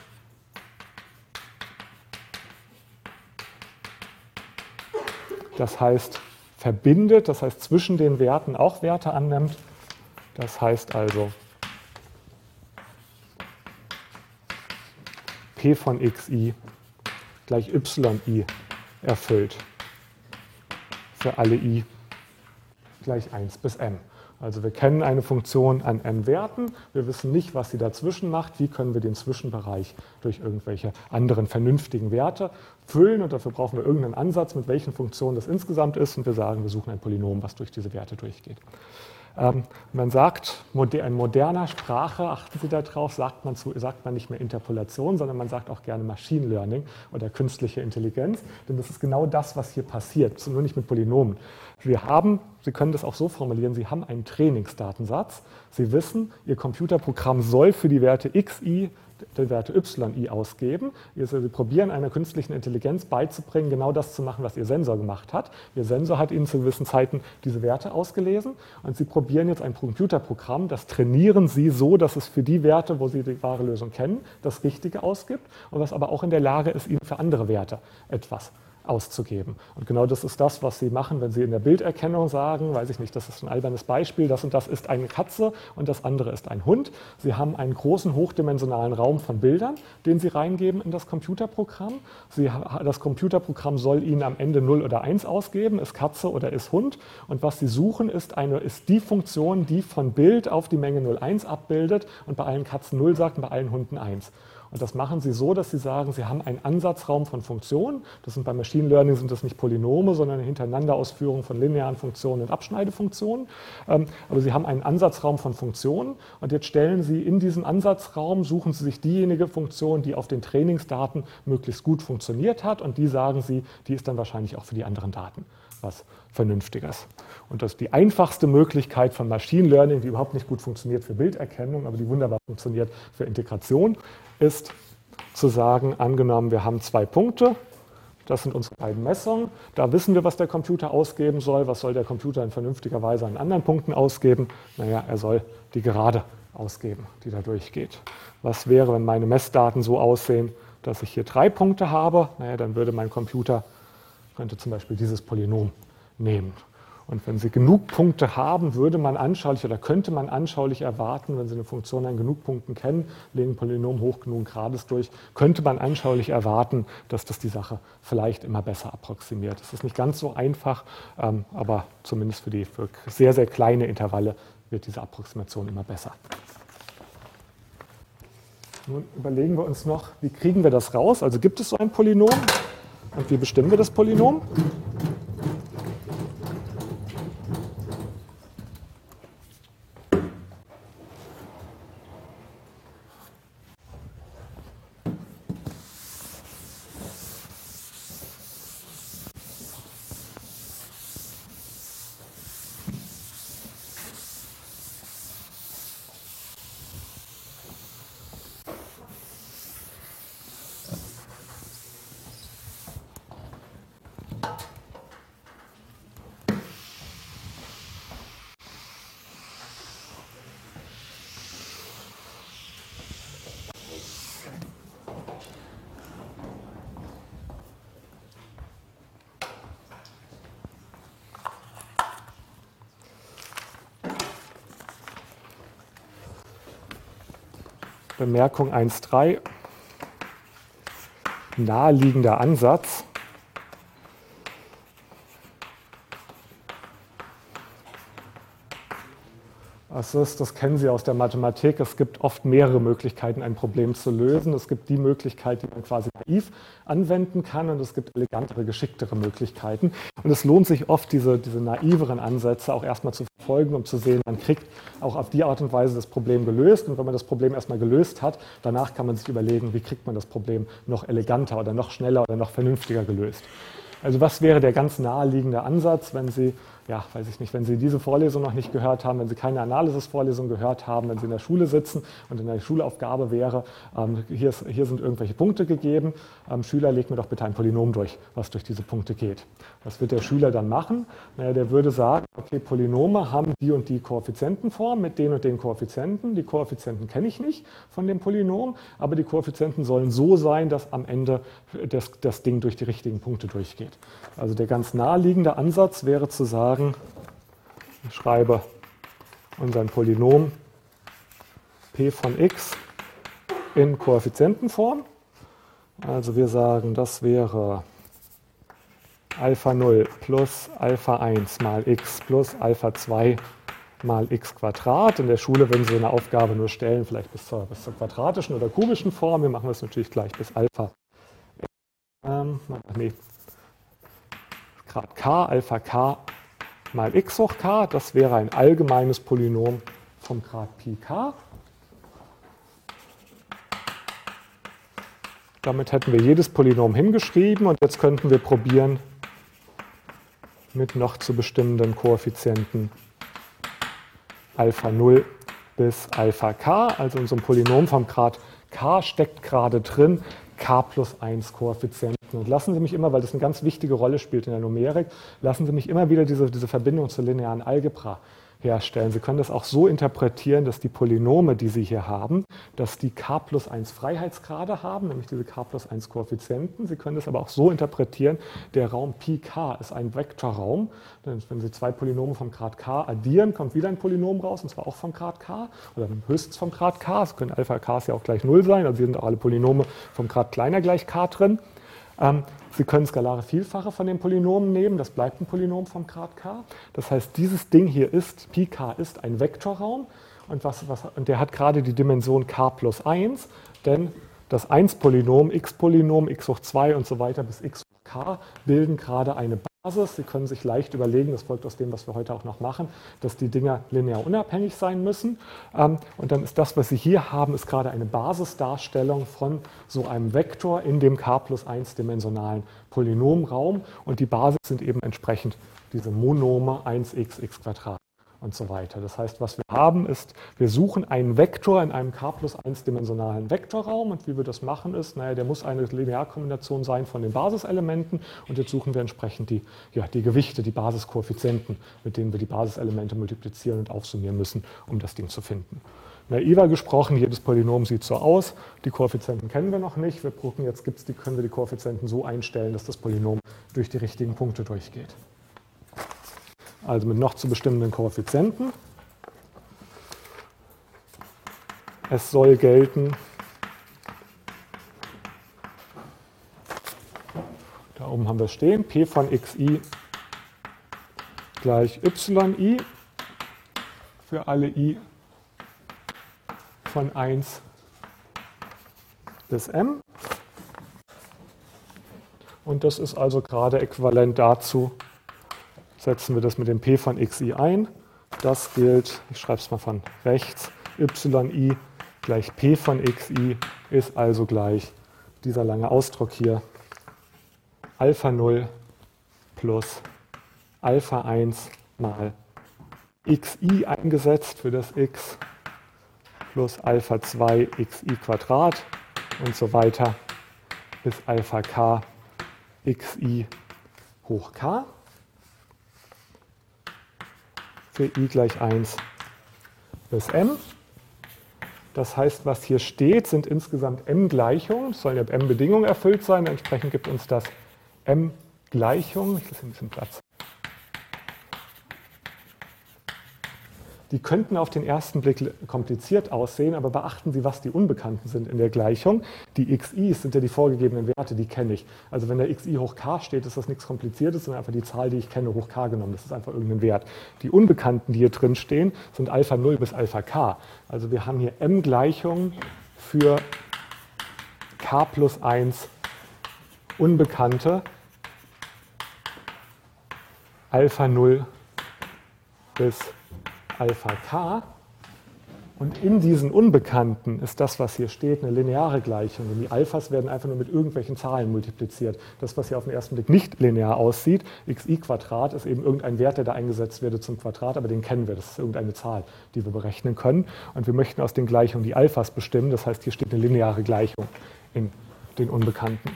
Das heißt, verbindet, das heißt zwischen den Werten auch Werte annimmt. Das heißt also, p von xi gleich yi erfüllt für alle i gleich 1 bis m. Also wir kennen eine Funktion an n Werten, wir wissen nicht, was sie dazwischen macht, wie können wir den Zwischenbereich durch irgendwelche anderen vernünftigen Werte füllen, und dafür brauchen wir irgendeinen Ansatz, mit welchen Funktionen das insgesamt ist, und wir sagen, wir suchen ein Polynom, was durch diese Werte durchgeht. Man sagt, in moderner Sprache, achten Sie darauf, sagt man nicht mehr Interpolation, sondern man sagt auch gerne Machine Learning oder künstliche Intelligenz, denn das ist genau das, was hier passiert, nur nicht mit Polynomen. Sie können das auch so formulieren, Sie haben einen Trainingsdatensatz, Sie wissen, Ihr Computerprogramm soll für die Werte xi die Werte yi ausgeben. Sie probieren einer künstlichen Intelligenz beizubringen, genau das zu machen, was Ihr Sensor gemacht hat. Ihr Sensor hat Ihnen zu gewissen Zeiten diese Werte ausgelesen, und Sie probieren jetzt ein Computerprogramm, das trainieren Sie so, dass es für die Werte, wo Sie die wahre Lösung kennen, das Richtige ausgibt, und was aber auch in der Lage ist, Ihnen für andere Werte etwas auszugeben. Und genau das ist das, was Sie machen, wenn Sie in der Bilderkennung sagen, weiß ich nicht, das ist ein albernes Beispiel, das und das ist eine Katze und das andere ist ein Hund. Sie haben einen großen hochdimensionalen Raum von Bildern, den Sie reingeben in das Computerprogramm. Das Computerprogramm soll Ihnen am Ende 0 oder 1 ausgeben, ist Katze oder ist Hund. Und was Sie suchen, ist die Funktion, die von Bild auf die Menge 0,1 abbildet und bei allen Katzen 0 sagt und bei allen Hunden 1. Und das machen Sie so, dass Sie sagen, Sie haben einen Ansatzraum von Funktionen. Bei Machine Learning sind das nicht Polynome, sondern eine Hintereinanderausführung von linearen Funktionen und Abschneidefunktionen. Aber Sie haben einen Ansatzraum von Funktionen, und jetzt stellen Sie in diesem Ansatzraum, suchen Sie sich diejenige Funktion, die auf den Trainingsdaten möglichst gut funktioniert hat, und die sagen Sie, die ist dann wahrscheinlich auch für die anderen Daten was Vernünftiges. Und das ist die einfachste Möglichkeit von Machine Learning, die überhaupt nicht gut funktioniert für Bilderkennung, aber die wunderbar funktioniert für Integration, ist zu sagen, angenommen, wir haben 2 Punkte, das sind unsere beiden Messungen, da wissen wir, was der Computer ausgeben soll. Was soll der Computer in vernünftiger Weise an anderen Punkten ausgeben? Naja, er soll die Gerade ausgeben, die da durchgeht. Was wäre, wenn meine Messdaten so aussehen, dass ich hier 3 Punkte habe? Naja, dann würde mein Computer, könnte zum Beispiel dieses Polynom nehmen. Und wenn Sie genug Punkte haben, könnte man anschaulich erwarten, wenn Sie eine Funktion an genug Punkten kennen, legen ein Polynom hoch genug Grades durch, könnte man anschaulich erwarten, dass das die Sache vielleicht immer besser approximiert. Das ist nicht ganz so einfach, aber zumindest für sehr, sehr kleine Intervalle wird diese Approximation immer besser. Nun überlegen wir uns noch, wie kriegen wir das raus? Also gibt es so ein Polynom, und wie bestimmen wir das Polynom? Bemerkung 1.3, naheliegender Ansatz. Das kennen Sie aus der Mathematik. Es gibt oft mehrere Möglichkeiten, ein Problem zu lösen. Es gibt die Möglichkeit, die man quasi naiv anwenden kann, und es gibt elegantere, geschicktere Möglichkeiten. Und es lohnt sich oft, diese naiveren Ansätze auch erstmal zu verfolgen, um zu sehen, man kriegt auch auf die Art und Weise das Problem gelöst. Und wenn man das Problem erstmal gelöst hat, danach kann man sich überlegen, wie kriegt man das Problem noch eleganter oder noch schneller oder noch vernünftiger gelöst. Also was wäre der ganz naheliegende Ansatz, wenn Sie, ja, weiß ich nicht, wenn Sie diese Vorlesung noch nicht gehört haben, wenn Sie keine Analysis-Vorlesung gehört haben, wenn Sie in der Schule sitzen und in der Schulaufgabe wäre, hier sind irgendwelche Punkte gegeben, Schüler, leg mir doch bitte ein Polynom durch, was durch diese Punkte geht. Was wird der Schüler dann machen? Naja, der würde sagen, okay, Polynome haben die und die Koeffizientenform mit den und den Koeffizienten. Die Koeffizienten kenne ich nicht von dem Polynom, aber die Koeffizienten sollen so sein, dass am Ende das Ding durch die richtigen Punkte durchgeht. Also der ganz naheliegende Ansatz wäre zu sagen, ich schreibe unseren Polynom p von x in Koeffizientenform. Also wir sagen, das wäre Alpha 0 plus Alpha 1 mal x plus Alpha 2 mal x Quadrat. In der Schule, wenn Sie eine Aufgabe nur stellen, vielleicht bis zur quadratischen oder kubischen Form. Wir machen das natürlich gleich bis Alpha. Grad k, Alpha k mal x hoch k. Das wäre ein allgemeines Polynom vom Grad Pi k. Damit hätten wir jedes Polynom hingeschrieben und jetzt könnten wir probieren, mit noch zu bestimmenden Koeffizienten Alpha 0 bis Alpha k. Also in so einem Polynom vom Grad k steckt gerade drin k plus 1 Koeffizienten. Und lassen Sie mich immer, weil das eine ganz wichtige Rolle spielt in der Numerik, lassen Sie mich immer wieder diese Verbindung zur linearen Algebra herstellen. Sie können das auch so interpretieren, dass die Polynome, die Sie hier haben, dass die k plus 1 Freiheitsgrade haben, nämlich diese k plus 1 Koeffizienten. Sie können das aber auch so interpretieren, der Raum Pk ist ein Vektorraum. Denn wenn Sie zwei Polynome vom Grad k addieren, kommt wieder ein Polynom raus, und zwar auch vom Grad k oder höchstens vom Grad k. Es können Alpha k ja auch gleich 0 sein, also hier sind auch alle Polynome vom Grad kleiner gleich k drin. Sie können skalare Vielfache von den Polynomen nehmen, das bleibt ein Polynom vom Grad k. Das heißt, dieses Ding hier ist, Pk ist ein Vektorraum und der hat gerade die Dimension k plus 1, denn das 1-Polynom, x-Polynom, x hoch 2 und so weiter bis x hoch k bilden gerade eine Basis. Sie können sich leicht überlegen, das folgt aus dem, was wir heute auch noch machen, dass die Dinger linear unabhängig sein müssen. Und dann ist das, was Sie hier haben, ist gerade eine Basisdarstellung von so einem Vektor in dem k plus 1 dimensionalen Polynomraum. Und die Basis sind eben entsprechend diese Monome 1x, x Quadrat und so weiter. Das heißt, was wir haben ist, wir suchen einen Vektor in einem k plus 1 dimensionalen Vektorraum, und wie wir das machen ist, naja, der muss eine Linearkombination sein von den Basiselementen, und jetzt suchen wir entsprechend die Gewichte, die Basiskoeffizienten, mit denen wir die Basiselemente multiplizieren und aufsummieren müssen, um das Ding zu finden. Naiver gesprochen, jedes Polynom sieht so aus, die Koeffizienten kennen wir noch nicht, wir gucken jetzt, können wir die Koeffizienten so einstellen, dass das Polynom durch die richtigen Punkte durchgeht. Also mit noch zu bestimmenden Koeffizienten. Es soll gelten, da oben haben wir es stehen, p von xi gleich yi für alle i von 1 bis m. Und das ist also gerade äquivalent dazu, setzen wir das mit dem p von xi ein. Das gilt, ich schreibe es mal von rechts, yi gleich p von xi ist also gleich dieser lange Ausdruck hier, Alpha 0 plus Alpha 1 mal xi eingesetzt für das x plus Alpha 2 xi Quadrat und so weiter bis Alpha k xi hoch k. Für i gleich 1 bis m. Das heißt, was hier steht, sind insgesamt m-Gleichungen. Es sollen ja m-Bedingungen erfüllt sein. Entsprechend gibt uns das m-Gleichungen. Ich lasse ein bisschen Platz. Die könnten auf den ersten Blick kompliziert aussehen, aber beachten Sie, was die Unbekannten sind in der Gleichung. Die xi's sind ja die vorgegebenen Werte, die kenne ich. Also wenn da xi hoch k steht, ist das nichts Kompliziertes, sondern einfach die Zahl, die ich kenne, hoch k genommen. Das ist einfach irgendein Wert. Die Unbekannten, die hier drin stehen, sind Alpha 0 bis Alpha k. Also wir haben hier m-Gleichungen für k plus 1 Unbekannte, Alpha 0 bis Alpha k. Und in diesen Unbekannten ist das, was hier steht, eine lineare Gleichung. Und die Alphas werden einfach nur mit irgendwelchen Zahlen multipliziert. Das, was hier auf den ersten Blick nicht linear aussieht, xi² ist eben irgendein Wert, der da eingesetzt wird zum Quadrat, aber den kennen wir. Das ist irgendeine Zahl, die wir berechnen können. Und wir möchten aus den Gleichungen die Alphas bestimmen. Das heißt, hier steht eine lineare Gleichung in den Unbekannten.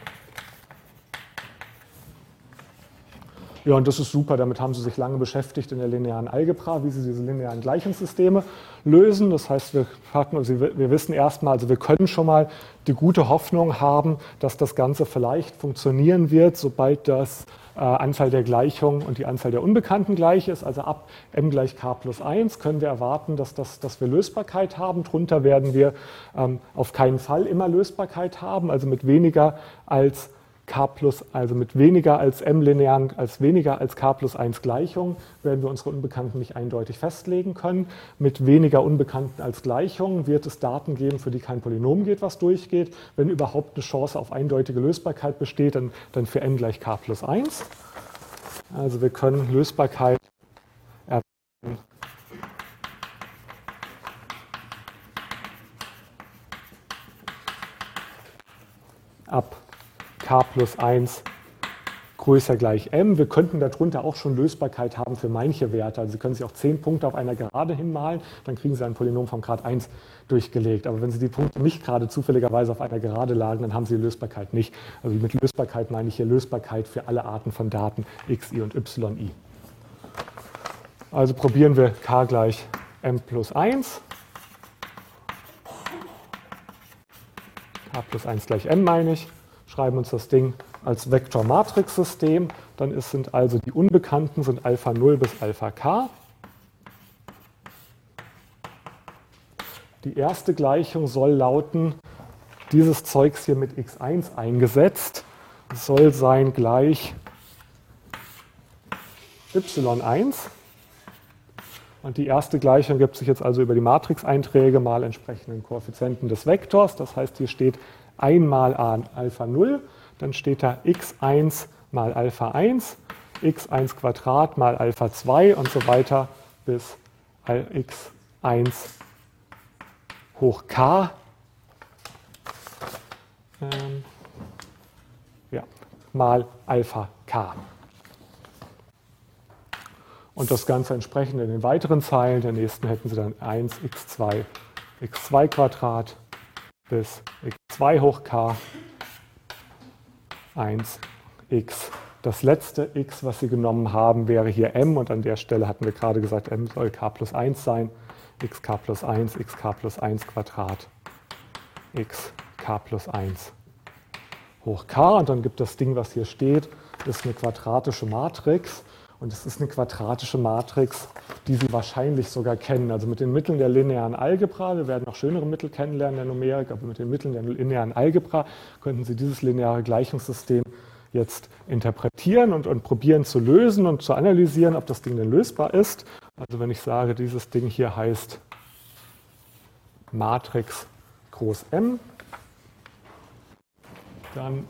Ja, und das ist super, damit haben Sie sich lange beschäftigt in der linearen Algebra, wie Sie diese linearen Gleichungssysteme lösen. Das heißt, wir wissen erstmal, also wir können schon mal die gute Hoffnung haben, dass das Ganze vielleicht funktionieren wird, sobald das Anzahl der Gleichungen und die Anzahl der Unbekannten gleich ist. Also ab m gleich k plus 1 können wir erwarten, dass wir Lösbarkeit haben. Drunter werden wir auf keinen Fall immer Lösbarkeit haben, also mit weniger als k plus, also mit weniger als m linearen, als weniger als k plus 1 Gleichungen werden wir unsere Unbekannten nicht eindeutig festlegen können. Mit weniger Unbekannten als Gleichungen wird es Daten geben, für die kein Polynom geht, was durchgeht. Wenn überhaupt eine Chance auf eindeutige Lösbarkeit besteht, dann für n gleich k plus 1. Also wir können Lösbarkeit erzeugen ab k plus 1 größer gleich m. Wir könnten darunter auch schon Lösbarkeit haben für manche Werte. Also Sie können sich auch 10 Punkte auf einer Gerade hinmalen, dann kriegen Sie ein Polynom vom Grad 1 durchgelegt. Aber wenn Sie die Punkte nicht gerade zufälligerweise auf einer Gerade lagen, dann haben Sie Lösbarkeit nicht. Also mit Lösbarkeit meine ich hier Lösbarkeit für alle Arten von Daten xi und yi. Also probieren wir k gleich m plus 1. K plus 1 gleich m meine ich. Schreiben uns das Ding als Vektormatrixsystem. Dann sind also die Unbekannten sind Alpha 0 bis Alpha k. Die erste Gleichung soll lauten, dieses Zeugs hier mit x1 eingesetzt, soll sein gleich y1. Und die erste Gleichung gibt sich jetzt also über die Matrixeinträge mal entsprechenden Koeffizienten des Vektors. Das heißt, hier steht einmal Alpha 0, dann steht da x1 mal Alpha 1, x1² mal Alpha 2 und so weiter bis x1 hoch k mal Alpha k. Und das Ganze entsprechend in den weiteren Zeilen. Der nächsten hätten Sie dann 1 x2² bis x2 hoch k 1 x. Das letzte x, was Sie genommen haben, wäre hier m und an der Stelle hatten wir gerade gesagt, m soll k plus 1 sein. xk plus 1, xk plus 1 Quadrat, xk plus 1 hoch k. Und dann gibt das Ding, was hier steht, ist eine quadratische Matrix. Und es ist eine quadratische Matrix, die Sie wahrscheinlich sogar kennen. Also mit den Mitteln der linearen Algebra, wir werden noch schönere Mittel kennenlernen der Numerik, aber mit den Mitteln der linearen Algebra könnten Sie dieses lineare Gleichungssystem jetzt interpretieren und probieren zu lösen und zu analysieren, ob das Ding denn lösbar ist. Also wenn ich sage, dieses Ding hier heißt Matrix groß M, dann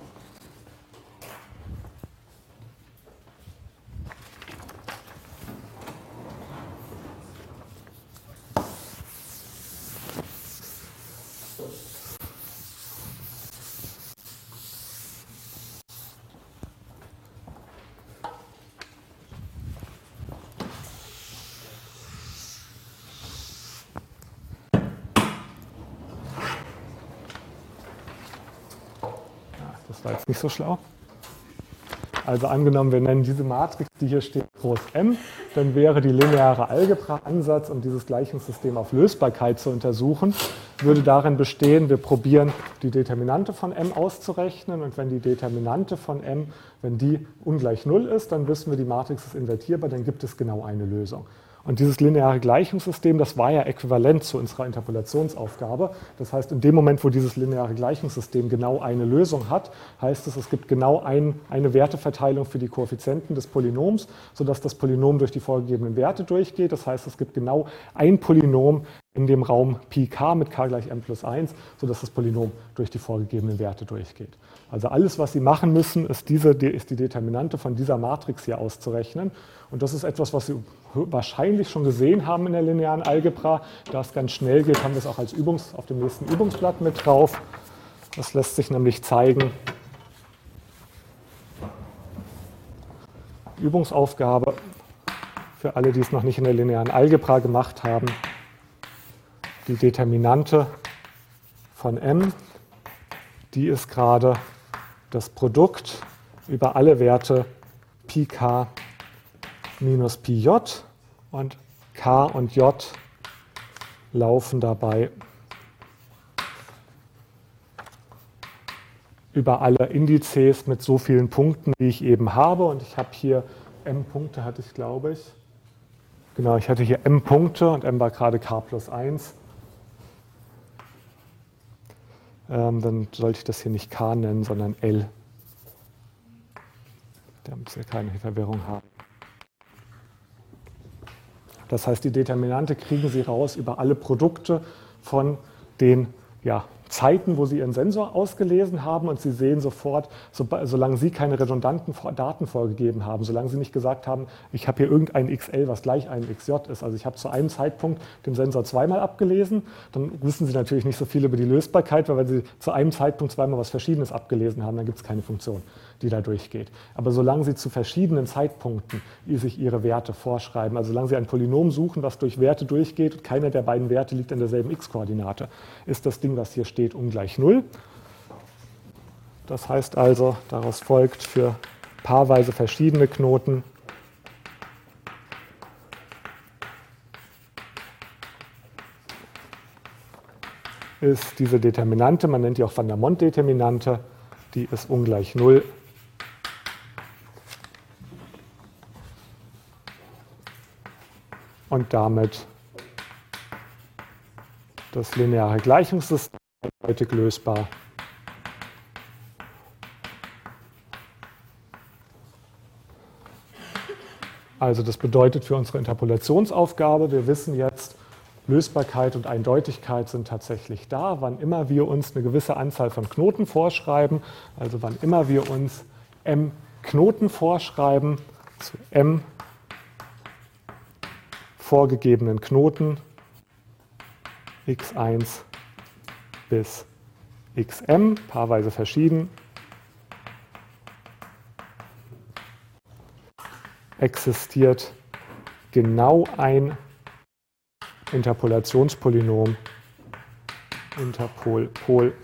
war jetzt nicht so schlau. Also angenommen, wir nennen diese Matrix, die hier steht, groß M, dann wäre die lineare Algebra-Ansatz, um dieses Gleichungssystem auf Lösbarkeit zu untersuchen, würde darin bestehen, wir probieren die Determinante von M auszurechnen und wenn die Determinante von M, wenn die ungleich 0 ist, dann wissen wir, die Matrix ist invertierbar, dann gibt es genau eine Lösung. Und dieses lineare Gleichungssystem, das war ja äquivalent zu unserer Interpolationsaufgabe. Das heißt, in dem Moment, wo dieses lineare Gleichungssystem genau eine Lösung hat, heißt es, es gibt genau eine Werteverteilung für die Koeffizienten des Polynoms, sodass das Polynom durch die vorgegebenen Werte durchgeht. Das heißt, es gibt genau ein Polynom in dem Raum πk mit k gleich m plus 1, sodass das Polynom durch die vorgegebenen Werte durchgeht. Also alles, was Sie machen müssen, ist die Determinante von dieser Matrix hier auszurechnen. Und das ist etwas, was Sie wahrscheinlich schon gesehen haben in der linearen Algebra. Da es ganz schnell geht, haben wir es auch als auf dem nächsten Übungsblatt mit drauf. Das lässt sich nämlich zeigen. Übungsaufgabe für alle, die es noch nicht in der linearen Algebra gemacht haben. Die Determinante von m, die ist gerade das Produkt über alle Werte πk minus πj und k und j laufen dabei über alle Indizes mit so vielen Punkten, wie ich eben habe. Und ich habe hier m Punkte, hatte ich, glaube ich. Genau, ich hatte hier m Punkte und m war gerade k plus 1. Dann sollte ich das hier nicht k nennen, sondern L, damit wir keine Verwirrung haben. Das heißt, die Determinante kriegen Sie raus über alle Produkte von den Zeiten, wo Sie Ihren Sensor ausgelesen haben, und Sie sehen sofort, solange Sie keine redundanten Daten vorgegeben haben, solange Sie nicht gesagt haben, ich habe hier irgendein XL, was gleich einem XJ ist, also ich habe zu einem Zeitpunkt den Sensor zweimal abgelesen, dann wissen Sie natürlich nicht so viel über die Lösbarkeit, weil wenn Sie zu einem Zeitpunkt zweimal was Verschiedenes abgelesen haben, dann gibt es keine Funktion, die da durchgeht. Aber solange Sie zu verschiedenen Zeitpunkten sich Ihre Werte vorschreiben, also solange Sie ein Polynom suchen, was durch Werte durchgeht und keiner der beiden Werte liegt an derselben x-Koordinate, ist das Ding, was hier steht, ungleich 0. Das heißt also, daraus folgt für paarweise verschiedene Knoten ist diese Determinante, man nennt die auch Van der Mondt-Determinante, die ist ungleich 0. Und damit das lineare Gleichungssystem eindeutig lösbar. Also das bedeutet für unsere Interpolationsaufgabe, wir wissen jetzt, Lösbarkeit und Eindeutigkeit sind tatsächlich da, wann immer wir uns eine gewisse Anzahl von Knoten vorschreiben, also wann immer wir uns m Knoten vorschreiben, zu m vorgegebenen Knoten x1 bis xm, paarweise verschieden, existiert genau ein Interpolationspolynom, Interpol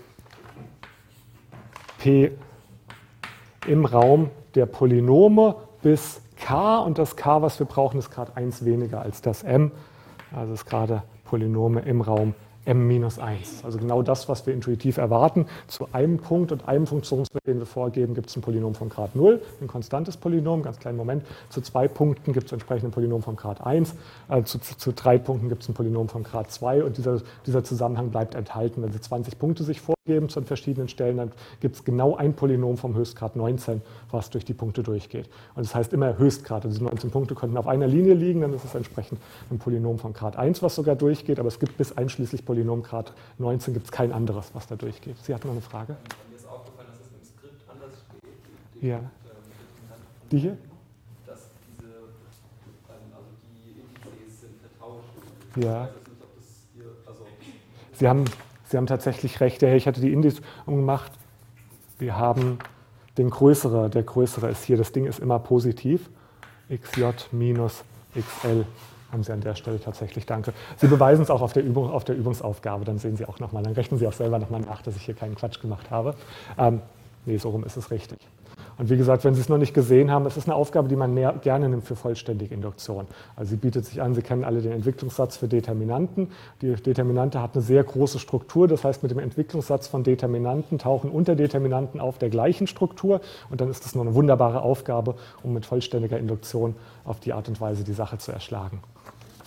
P im Raum der Polynome bis k, und das k, was wir brauchen, ist gerade 1 weniger als das m, also ist gerade Polynome im Raum m minus 1. Also genau das, was wir intuitiv erwarten. Zu einem Punkt und einem Funktionswert, den wir vorgeben, gibt es ein Polynom von Grad 0, ein konstantes Polynom, ganz kleinen Moment. Zu 2 Punkten gibt es entsprechend ein Polynom von Grad 1. Zu 3 Punkten gibt es ein Polynom von Grad 2, und dieser Zusammenhang bleibt enthalten. Wenn Sie 20 Punkte sich vorgeben zu verschiedenen Stellen, dann gibt es genau ein Polynom vom Höchstgrad 19, was durch die Punkte durchgeht. Und das heißt immer Höchstgrad. Also diese 19 Punkte könnten auf einer Linie liegen, dann ist es entsprechend ein Polynom von Grad 1, was sogar durchgeht, aber es gibt bis einschließlich Polynom Grad 19 gibt es kein anderes, was da durchgeht. Sie hatten noch eine Frage? Mir ist aufgefallen, dass es im Skript anders steht. Ja. Die hier? Dass die Indizes sind vertauscht. Ja. Ich weiß nicht, ob das hier, Sie haben tatsächlich recht. Ich hatte die Indizes umgemacht. Wir haben der größere ist hier. Das Ding ist immer positiv. xj minus xl. Haben Sie an der Stelle tatsächlich, danke. Sie beweisen es auch auf der Übungsaufgabe, dann sehen Sie auch nochmal, dann rechnen Sie auch selber nochmal nach, dass ich hier keinen Quatsch gemacht habe. Nee, so rum ist es richtig. Und wie gesagt, wenn Sie es noch nicht gesehen haben, es ist eine Aufgabe, die man gerne nimmt für vollständige Induktion. Also sie bietet sich an, Sie kennen alle den Entwicklungssatz für Determinanten. Die Determinante hat eine sehr große Struktur, das heißt, mit dem Entwicklungssatz von Determinanten tauchen Unterdeterminanten auf der gleichen Struktur, und dann ist das nur eine wunderbare Aufgabe, um mit vollständiger Induktion auf die Art und Weise die Sache zu erschlagen.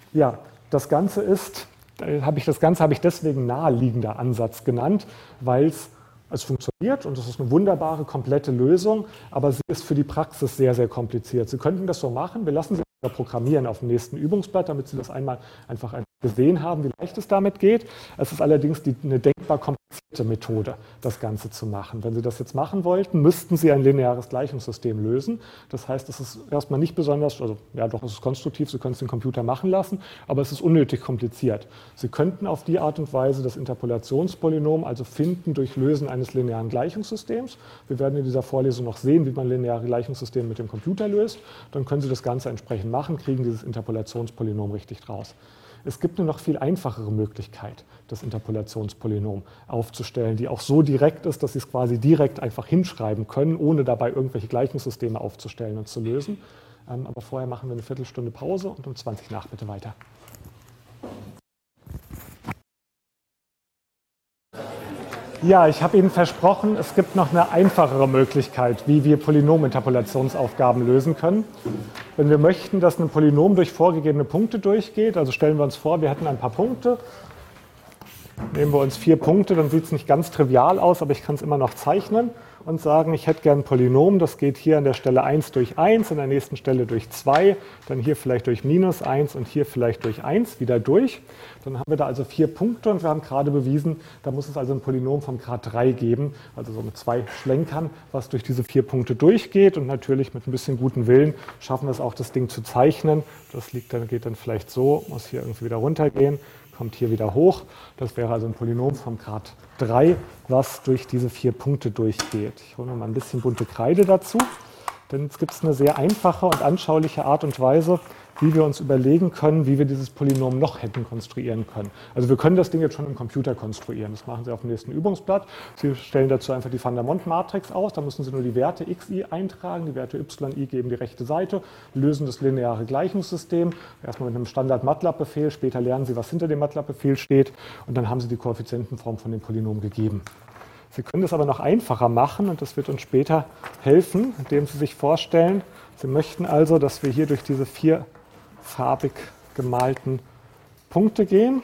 Ja, das Ganze habe ich deswegen naheliegender Ansatz genannt, weil es funktioniert und es ist eine wunderbare, komplette Lösung, aber sie ist für die Praxis sehr, sehr kompliziert. Sie könnten das so machen, wir lassen Sie programmieren auf dem nächsten Übungsblatt, damit Sie das einmal einfach gesehen haben, wie leicht es damit geht. Es ist allerdings eine denkbar komplizierte Methode, das Ganze zu machen. Wenn Sie das jetzt machen wollten, müssten Sie ein lineares Gleichungssystem lösen. Das heißt, es ist erstmal nicht besonders, also ja doch, es ist konstruktiv, Sie können es den Computer machen lassen, aber es ist unnötig kompliziert. Sie könnten auf die Art und Weise das Interpolationspolynom also finden durch Lösen eines linearen Gleichungssystems. Wir werden in dieser Vorlesung noch sehen, wie man lineare Gleichungssysteme mit dem Computer löst. Dann können Sie das Ganze entsprechend machen, kriegen dieses Interpolationspolynom richtig raus. Es gibt eine noch viel einfachere Möglichkeit, das Interpolationspolynom aufzustellen, die auch so direkt ist, dass Sie es quasi direkt einfach hinschreiben können, ohne dabei irgendwelche Gleichungssysteme aufzustellen und zu lösen. Aber vorher machen wir eine Viertelstunde Pause und um 20 nach bitte weiter. Ja, ich habe Ihnen versprochen, es gibt noch eine einfachere Möglichkeit, wie wir Polynominterpolationsaufgaben lösen können. Wenn wir möchten, dass ein Polynom durch vorgegebene Punkte durchgeht, also stellen wir uns vor, wir hätten ein paar Punkte, nehmen wir uns 4 Punkte, dann sieht es nicht ganz trivial aus, aber ich kann es immer noch zeichnen und sagen, ich hätte gern ein Polynom, das geht hier an der Stelle 1 durch 1, an der nächsten Stelle durch 2, dann hier vielleicht durch minus 1 und hier vielleicht durch 1 wieder durch. Dann haben wir da also 4 Punkte und wir haben gerade bewiesen, da muss es also ein Polynom vom Grad 3 geben, also so mit 2 Schlenkern, was durch diese 4 Punkte durchgeht und natürlich mit ein bisschen guten Willen schaffen wir es auch, das Ding zu zeichnen. Das geht dann vielleicht so, muss hier irgendwie wieder runtergehen, kommt hier wieder hoch. Das wäre also ein Polynom vom Grad 3, was durch diese 4 Punkte durchgeht. Ich hole mir mal ein bisschen bunte Kreide dazu, denn jetzt gibt es eine sehr einfache und anschauliche Art und Weise, wie wir uns überlegen können, wie wir dieses Polynom noch hätten konstruieren können. Also wir können das Ding jetzt schon im Computer konstruieren. Das machen Sie auf dem nächsten Übungsblatt. Sie stellen dazu einfach die Van der Mondt-Matrix aus. Da müssen Sie nur die Werte xi eintragen, die Werte yi geben die rechte Seite, lösen das lineare Gleichungssystem. Erstmal mit einem Standard-MATLAB-Befehl. Später lernen Sie, was hinter dem MATLAB-Befehl steht. Und dann haben Sie die Koeffizientenform von dem Polynom gegeben. Sie können das aber noch einfacher machen und das wird uns später helfen, indem Sie sich vorstellen, Sie möchten also, dass wir hier durch diese 4 farbig gemalten Punkte gehen.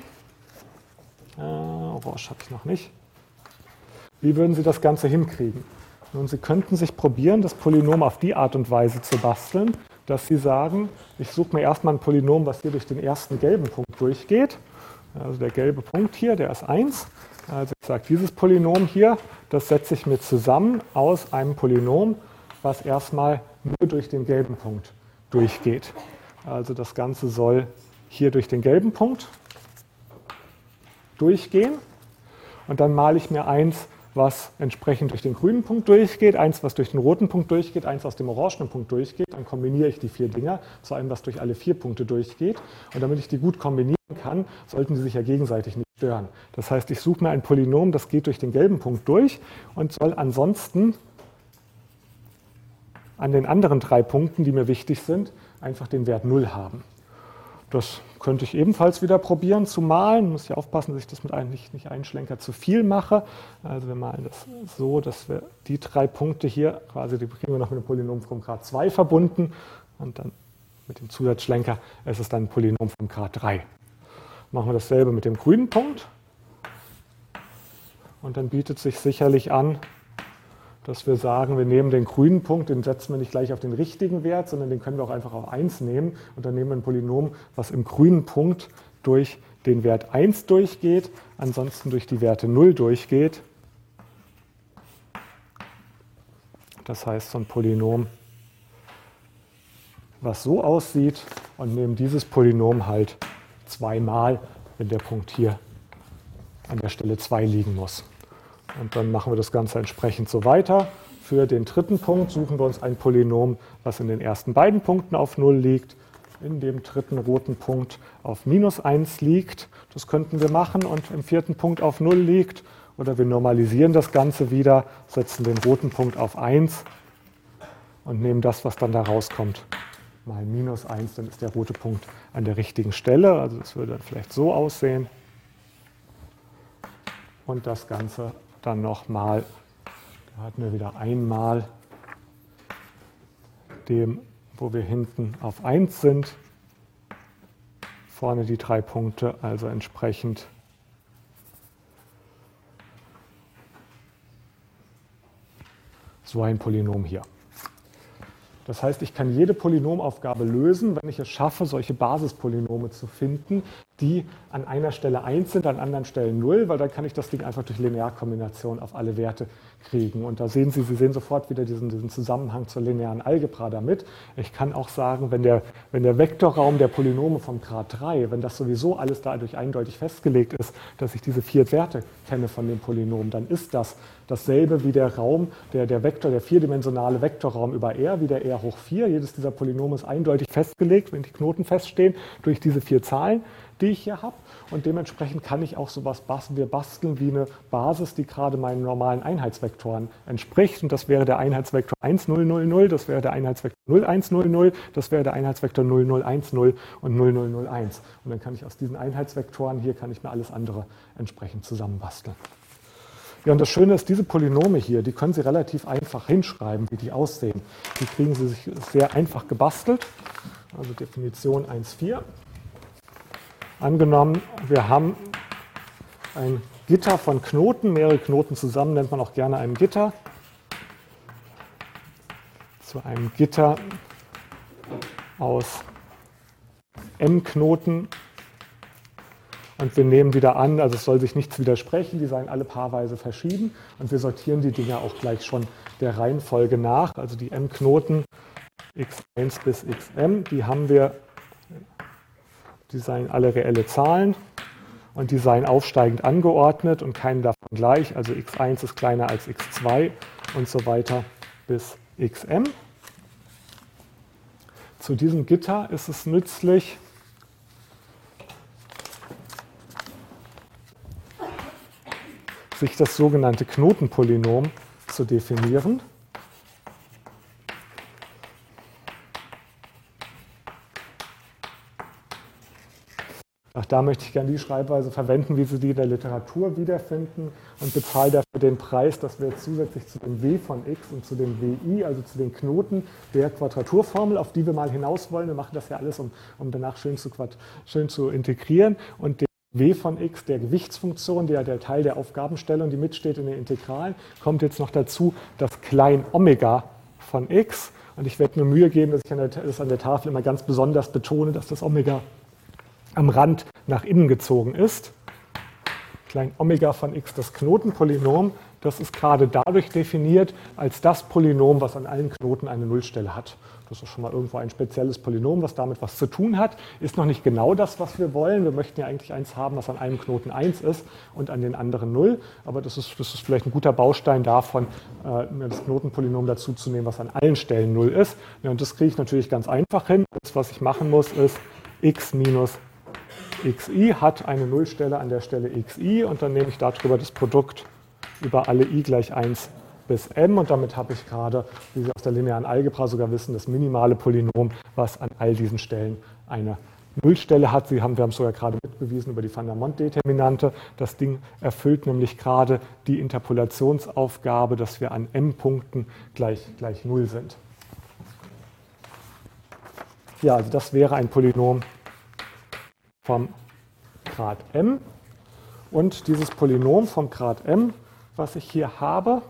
Orange habe ich noch nicht. Wie würden Sie das Ganze hinkriegen? Nun, Sie könnten sich probieren, das Polynom auf die Art und Weise zu basteln, dass Sie sagen, ich suche mir erstmal ein Polynom, was hier durch den ersten gelben Punkt durchgeht. Also der gelbe Punkt hier, der ist 1. Also ich sage, dieses Polynom hier, das setze ich mir zusammen aus einem Polynom, was erstmal nur durch den gelben Punkt durchgeht. Also das Ganze soll hier durch den gelben Punkt durchgehen. Und dann male ich mir eins, was entsprechend durch den grünen Punkt durchgeht, eins, was durch den roten Punkt durchgeht, eins aus dem orangenen Punkt durchgeht. Dann kombiniere ich die 4 Dinger zu einem, was durch alle 4 Punkte durchgeht. Und damit ich die gut kombinieren kann, sollten sie sich ja gegenseitig nicht stören. Das heißt, ich suche mir ein Polynom, das geht durch den gelben Punkt durch und soll ansonsten an den anderen 3 Punkten, die mir wichtig sind, einfach den Wert 0 haben. Das könnte ich ebenfalls wieder probieren zu malen. Muss ich aufpassen, dass ich das mit nicht einen Schlenker zu viel mache. Also wir malen das so, dass wir die 3 Punkte hier, quasi die kriegen wir noch mit dem Polynom vom Grad 2 verbunden und dann mit dem Zusatzschlenker ist es dann ein Polynom vom Grad 3. Machen wir dasselbe mit dem grünen Punkt und dann bietet sich sicherlich an, dass wir sagen, wir nehmen den grünen Punkt, den setzen wir nicht gleich auf den richtigen Wert, sondern den können wir auch einfach auf 1 nehmen. Und dann nehmen wir ein Polynom, was im grünen Punkt durch den Wert 1 durchgeht, ansonsten durch die Werte 0 durchgeht. Das heißt, so ein Polynom, was so aussieht, und nehmen dieses Polynom halt 2-mal, wenn der Punkt hier an der Stelle 2 liegen muss. Und dann machen wir das Ganze entsprechend so weiter. Für den dritten Punkt suchen wir uns ein Polynom, was in den ersten beiden Punkten auf 0 liegt, in dem dritten roten Punkt auf minus 1 liegt. Das könnten wir machen und im vierten Punkt auf 0 liegt. Oder wir normalisieren das Ganze wieder, setzen den roten Punkt auf 1 und nehmen das, was dann da rauskommt, mal minus 1, dann ist der rote Punkt an der richtigen Stelle. Also das würde dann vielleicht so aussehen. Und das Ganze dann nochmal, da hatten wir wieder einmal dem, wo wir hinten auf 1 sind, vorne die 3 Punkte, also entsprechend so ein Polynom hier. Das heißt, ich kann jede Polynomaufgabe lösen, wenn ich es schaffe, solche Basispolynome zu finden, die an einer Stelle 1 sind, an anderen Stellen 0, weil dann kann ich das Ding einfach durch Linearkombination auf alle Werte kriegen. Und da sehen Sie sehen sofort wieder diesen Zusammenhang zur linearen Algebra damit. Ich kann auch sagen, wenn der Vektorraum der Polynome vom Grad 3, wenn das sowieso alles dadurch eindeutig festgelegt ist, dass ich diese 4 Werte kenne von dem Polynom, dann ist das dasselbe wie der Raum, der vierdimensionale Vektorraum über R, wie der R hoch 4. Jedes dieser Polynome ist eindeutig festgelegt, wenn die Knoten feststehen, durch diese 4 Zahlen, die ich hier habe. Und dementsprechend kann ich auch sowas basteln wie eine Basis, die gerade meinen normalen Einheitsvektoren entspricht. Und das wäre der Einheitsvektor 1, 0, 0, 0, das wäre der Einheitsvektor 0, 1, 0, 0, das wäre der Einheitsvektor 0, 0, 1, 0 und 0, 0, 0, 1. Und dann kann ich aus diesen Einheitsvektoren hier, kann ich mir alles andere entsprechend zusammenbasteln. Ja, und das Schöne ist, diese Polynome hier, die können Sie relativ einfach hinschreiben, wie die aussehen. Die kriegen Sie sich sehr einfach gebastelt. Also Definition 1,4. Angenommen, wir haben ein Gitter von Knoten, mehrere Knoten zusammen nennt man auch gerne ein Gitter. Zu einem Gitter aus M-Knoten. Und wir nehmen wieder an, also es soll sich nichts widersprechen, die seien alle paarweise verschieden. Und wir sortieren die Dinge auch gleich schon der Reihenfolge nach. Also die M-Knoten x1 bis xm, die haben wir, die seien alle reelle Zahlen und die seien aufsteigend angeordnet und keinen davon gleich. Also x1 ist kleiner als x2 und so weiter bis xm. Zu diesem Gitter ist es nützlich, sich das sogenannte Knotenpolynom zu definieren. Auch da möchte ich gerne die Schreibweise verwenden, wie Sie die in der Literatur wiederfinden, und bezahle dafür den Preis, dass wir jetzt zusätzlich zu dem w von x und zu dem wi, also zu den Knoten der Quadraturformel, auf die wir mal hinaus wollen, wir machen das ja alles, um danach schön zu integrieren, und den w von x, der Gewichtsfunktion, der Teil der Aufgabenstellung, die mitsteht in den Integralen, kommt jetzt noch dazu das klein Omega von x. Und ich werde mir Mühe geben, dass ich das an der Tafel immer ganz besonders betone, dass das Omega am Rand nach innen gezogen ist. Klein Omega von x, das Knotenpolynom, das ist gerade dadurch definiert als das Polynom, was an allen Knoten eine Nullstelle hat. Das ist schon mal irgendwo ein spezielles Polynom, was damit was zu tun hat. Ist noch nicht genau das, was wir wollen. Wir möchten ja eigentlich eins haben, was an einem Knoten 1 ist und an den anderen 0. Aber das ist vielleicht ein guter Baustein davon, das Knotenpolynom dazu zu nehmen, was an allen Stellen 0 ist. Ja, und das kriege ich natürlich ganz einfach hin. Das, was ich machen muss, ist x minus xi hat eine Nullstelle an der Stelle xi. Und dann nehme ich darüber das Produkt über alle i gleich 1 bis m, und damit habe ich gerade, wie Sie aus der linearen Algebra sogar wissen, das minimale Polynom, was an all diesen Stellen eine Nullstelle hat. Wir haben es sogar gerade mitbewiesen über die Van der Mondt-Determinante. Das Ding erfüllt nämlich gerade die Interpolationsaufgabe, dass wir an m Punkten gleich 0 sind. Ja, also das wäre ein Polynom vom Grad m. Und dieses Polynom vom Grad m, was ich hier habe,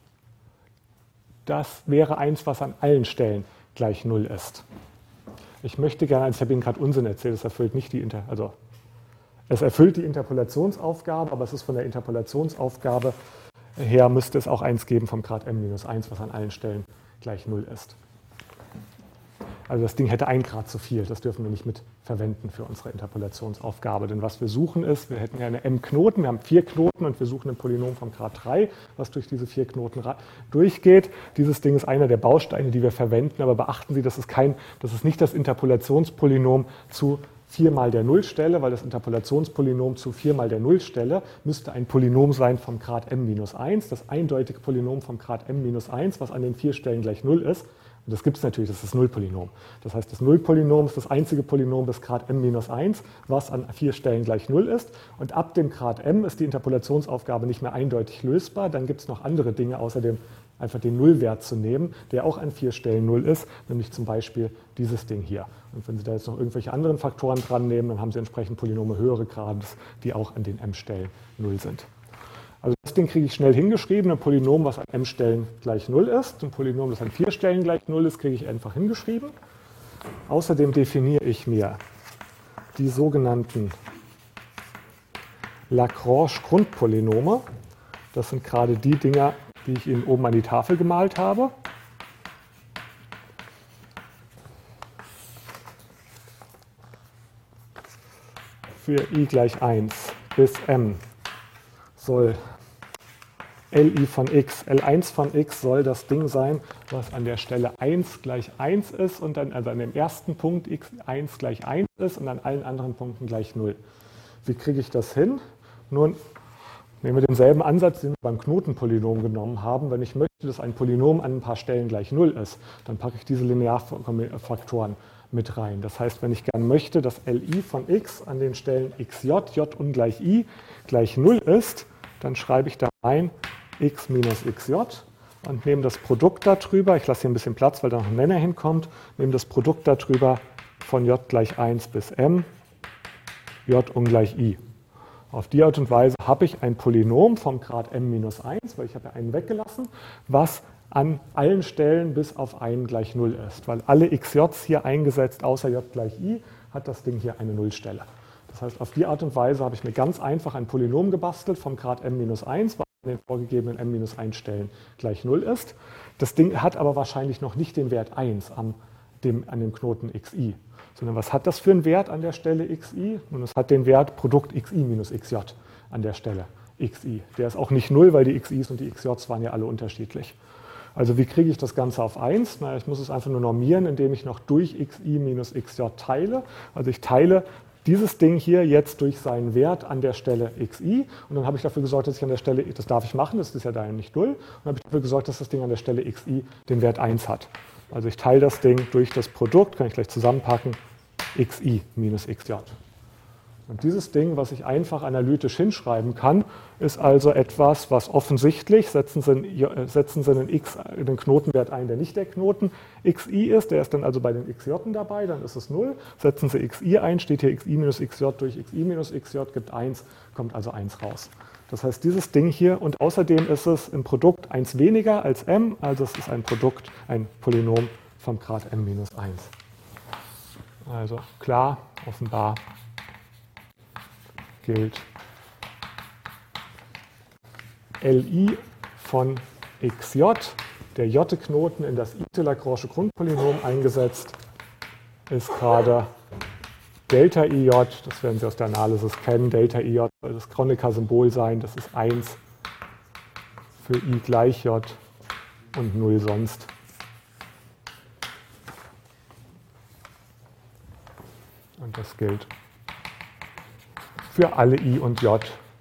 das wäre eins, was an allen Stellen gleich 0 ist. Ich möchte gerne, ich habe Ihnen gerade Unsinn erzählt, es erfüllt nicht es erfüllt die Interpolationsaufgabe, aber es ist von der Interpolationsaufgabe her, müsste es auch eins geben vom Grad m minus 1, was an allen Stellen gleich 0 ist. Also das Ding hätte 1 Grad zu viel, das dürfen wir nicht mit verwenden für unsere Interpolationsaufgabe. Denn was wir suchen ist, wir hätten ja eine m Knoten, wir haben 4 Knoten und wir suchen ein Polynom vom Grad 3, was durch diese 4 Knoten durchgeht. Dieses Ding ist einer der Bausteine, die wir verwenden, aber beachten Sie, das ist nicht das Interpolationspolynom zu 4 mal der Nullstelle, weil das Interpolationspolynom zu 4 mal der Nullstelle müsste ein Polynom sein vom Grad m minus 1, das eindeutige Polynom vom Grad m minus 1, was an den 4 Stellen gleich 0 ist. Und das gibt es natürlich, das ist das Nullpolynom. Das heißt, das Nullpolynom ist das einzige Polynom des Grad m minus 1, was an 4 Stellen gleich 0 ist. Und ab dem Grad m ist die Interpolationsaufgabe nicht mehr eindeutig lösbar. Dann gibt es noch andere Dinge außer dem einfach den Nullwert zu nehmen, der auch an 4 Stellen 0 ist, nämlich zum Beispiel dieses Ding hier. Und wenn Sie da jetzt noch irgendwelche anderen Faktoren dran nehmen, dann haben Sie entsprechend Polynome höhere Grades, die auch an den m-Stellen 0 sind. Also das Ding kriege ich schnell hingeschrieben, ein Polynom, was an m Stellen gleich 0 ist. Ein Polynom, das an 4 Stellen gleich 0 ist, kriege ich einfach hingeschrieben. Außerdem definiere ich mir die sogenannten Lagrange-Grundpolynome. Das sind gerade die Dinger, die ich Ihnen oben an die Tafel gemalt habe. Für i gleich 1 bis m soll Li von x, L1 von x soll das Ding sein, was an der Stelle 1 gleich 1 ist und dann also an dem ersten Punkt x1 gleich 1 ist und an allen anderen Punkten gleich 0. Wie kriege ich das hin? Nun nehmen wir denselben Ansatz, den wir beim Knotenpolynom genommen haben. Wenn ich möchte, dass ein Polynom an ein paar Stellen gleich 0 ist, dann packe ich diese Linearfaktoren mit rein. Das heißt, wenn ich gerne möchte, dass Li von x an den Stellen xj, j ungleich i gleich 0 ist, dann schreibe ich da rein x minus xj und nehme das Produkt darüber, ich lasse hier ein bisschen Platz, weil da noch ein Nenner hinkommt, nehme das Produkt darüber von j gleich 1 bis m, j ungleich i. Auf die Art und Weise habe ich ein Polynom vom Grad m minus 1, weil ich habe ja einen weggelassen, was an allen Stellen bis auf einen gleich 0 ist. Weil alle xj's hier eingesetzt, außer j gleich i, hat das Ding hier eine Nullstelle. Das heißt, auf die Art und Weise habe ich mir ganz einfach ein Polynom gebastelt vom Grad m minus 1, was an den vorgegebenen m minus 1 Stellen gleich 0 ist. Das Ding hat aber wahrscheinlich noch nicht den Wert 1 an dem Knoten xi, sondern was hat das für einen Wert an der Stelle xi? Nun, es hat den Wert Produkt xi minus xj an der Stelle xi. Der ist auch nicht 0, weil die xi's und die xj's waren ja alle unterschiedlich. Also wie kriege ich das Ganze auf 1? Na, ich muss es einfach nur normieren, indem ich noch durch xi minus xj teile. Also ich teile dieses Ding hier jetzt durch seinen Wert an der Stelle xi und dann habe ich dafür gesorgt, dass ich an der Stelle, das darf ich machen, das ist ja da nicht 0, und dann habe ich dafür gesorgt, dass das Ding an der Stelle xi den Wert 1 hat. Also ich teile das Ding durch das Produkt, kann ich gleich zusammenpacken, xi minus xj. Und dieses Ding, was ich einfach analytisch hinschreiben kann, ist also etwas, was offensichtlich, setzen Sie einen Knotenwert ein, der nicht der Knoten xi ist, der ist dann also bei den xj dabei, dann ist es 0. Setzen Sie xi ein, steht hier xi minus xj durch xi minus xj, gibt 1, kommt also 1 raus. Das heißt, dieses Ding hier, und außerdem ist es im Produkt 1 weniger als m, also es ist ein Produkt, ein Polynom vom Grad m minus 1. Also klar, offenbar gilt Li von xj, der j-Knoten in das i-Lagrange Grundpolynom eingesetzt, ist gerade Delta ij, das werden Sie aus der Analysis kennen, Delta ij soll das Kronecker-Symbol sein, das ist 1 für i gleich j und 0 sonst. Und das gilt für alle i und j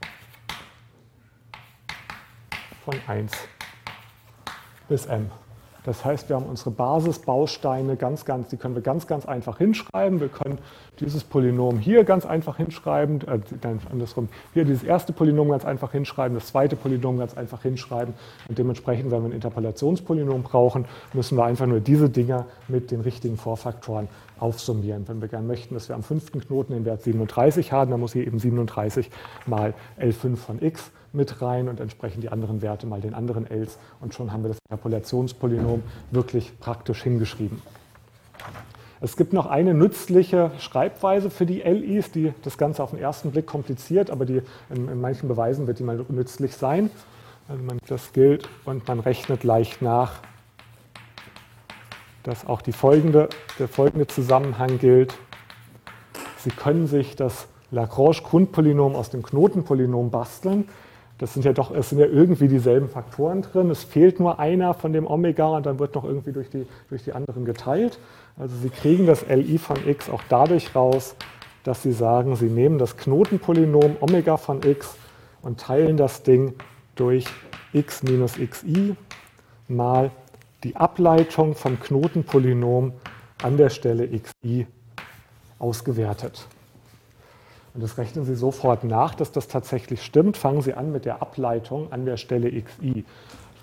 von 1 bis m. Das heißt, wir haben unsere Basisbausteine die können wir ganz einfach hinschreiben. Wir können dieses Polynom hier ganz einfach hinschreiben, andersrum, hier dieses erste Polynom ganz einfach hinschreiben, das zweite Polynom ganz einfach hinschreiben. Und dementsprechend, wenn wir ein Interpolationspolynom brauchen, müssen wir einfach nur diese Dinger mit den richtigen Vorfaktoren aufsummieren. Wenn wir gerne möchten, dass wir am 5. Knoten den Wert 37 haben, dann muss hier eben 37 mal L5 von x mit rein und entsprechend die anderen Werte mal den anderen Ls und schon haben wir das Interpolationspolynom wirklich praktisch hingeschrieben. Es gibt noch eine nützliche Schreibweise für die LIs, die das Ganze auf den ersten Blick kompliziert, aber die in manchen Beweisen wird die mal nützlich sein. Also das gilt und man rechnet leicht nach, dass auch der folgende Zusammenhang gilt. Sie können sich das Lagrange-Grundpolynom aus dem Knotenpolynom basteln. Es sind ja irgendwie dieselben Faktoren drin. Es fehlt nur einer von dem Omega und dann wird noch irgendwie durch die anderen geteilt. Also Sie kriegen das Li von x auch dadurch raus, dass Sie sagen, Sie nehmen das Knotenpolynom Omega von x und teilen das Ding durch x minus xi mal die Ableitung vom Knotenpolynom an der Stelle xi ausgewertet. Und das rechnen Sie sofort nach, dass das tatsächlich stimmt. Fangen Sie an mit der Ableitung an der Stelle xi.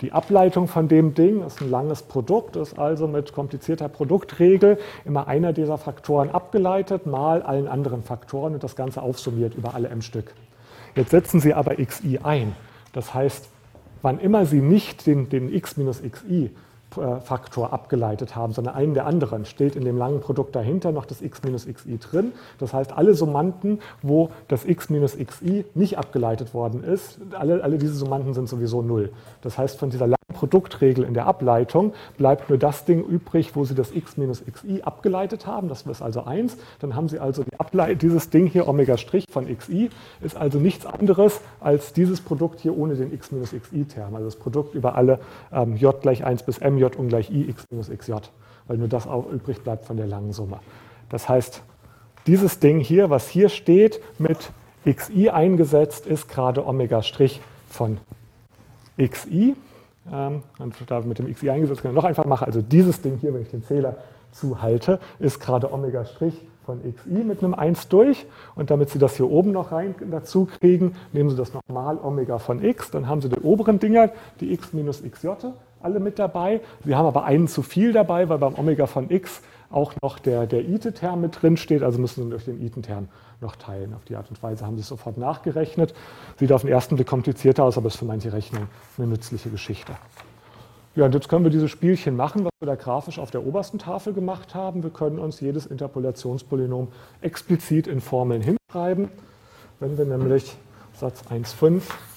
Die Ableitung von dem Ding ist ein langes Produkt, ist also mit komplizierter Produktregel immer einer dieser Faktoren abgeleitet, mal allen anderen Faktoren und das Ganze aufsummiert über alle m Stück. Jetzt setzen Sie aber xi ein. Das heißt, wann immer Sie nicht den x minus xi Faktor abgeleitet haben, sondern einen der anderen, steht in dem langen Produkt dahinter noch das x minus xi drin. Das heißt, alle Summanden, wo das x minus xi nicht abgeleitet worden ist, alle diese Summanden sind sowieso 0. Das heißt, von dieser langen Produktregel in der Ableitung bleibt nur das Ding übrig, wo Sie das x minus xi abgeleitet haben. Das ist also 1. Dann haben Sie also dieses Ding hier, Omega' von xi, ist also nichts anderes als dieses Produkt hier ohne den x minus xi-Term. Also das Produkt über alle j gleich 1 bis m, j ungleich i, x minus xj, weil nur das auch übrig bleibt von der langen Summe. Das heißt, dieses Ding hier, was hier steht, mit xi eingesetzt, ist gerade Omega' von xi. Und da mit dem xi eingesetzt können wir noch einfach machen. Also dieses Ding hier, wenn ich den Zähler zuhalte, ist gerade Omega' von xi mit einem 1 durch. Und damit Sie das hier oben noch rein dazu kriegen, nehmen Sie das nochmal Omega von x. Dann haben Sie die oberen Dinger, die x minus xj, alle mit dabei. Sie haben aber einen zu viel dabei, weil beim Omega von x auch noch der Ite-Term mit drin steht. Also müssen Sie durch den Iten-Term noch teilen. Auf die Art und Weise haben Sie es sofort nachgerechnet. Sieht auf den ersten Blick komplizierter aus, aber ist für manche Rechnung eine nützliche Geschichte. Ja, und jetzt können wir dieses Spielchen machen, was wir da grafisch auf der obersten Tafel gemacht haben. Wir können uns jedes Interpolationspolynom explizit in Formeln hinschreiben. Wenn wir nämlich Satz 1,5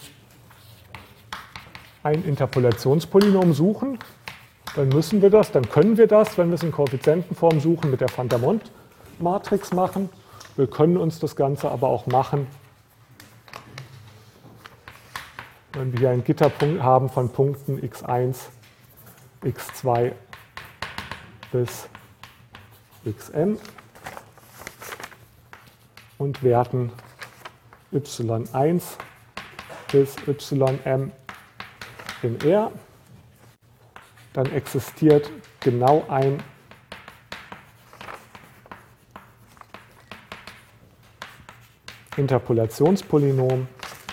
ein Interpolationspolynom suchen, dann müssen wir das, dann können wir das, wenn wir es in Koeffizientenform suchen, mit der Van der Mondt-Matrix machen. Wir können uns das Ganze aber auch machen, wenn wir hier einen Gitterpunkt haben von Punkten x1, x2 bis xm und Werten y1 bis ym in R, dann existiert genau ein Interpolationspolynom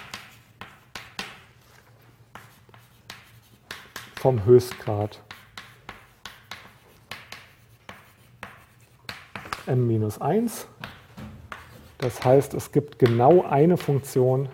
vom Höchstgrad m-1. Das heißt, es gibt genau eine Funktion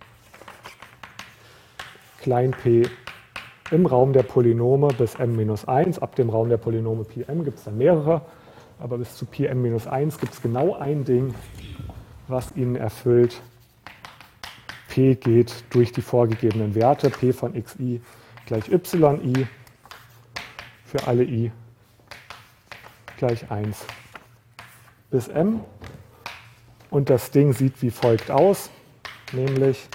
klein p im Raum der Polynome bis m-1. Ab dem Raum der Polynome Pm gibt es dann mehrere, aber bis zu Pm-1 gibt es genau ein Ding, was Ihnen erfüllt. P geht durch die vorgegebenen Werte, P von xi gleich yi für alle i gleich 1 bis m. Und das Ding sieht wie folgt aus, nämlich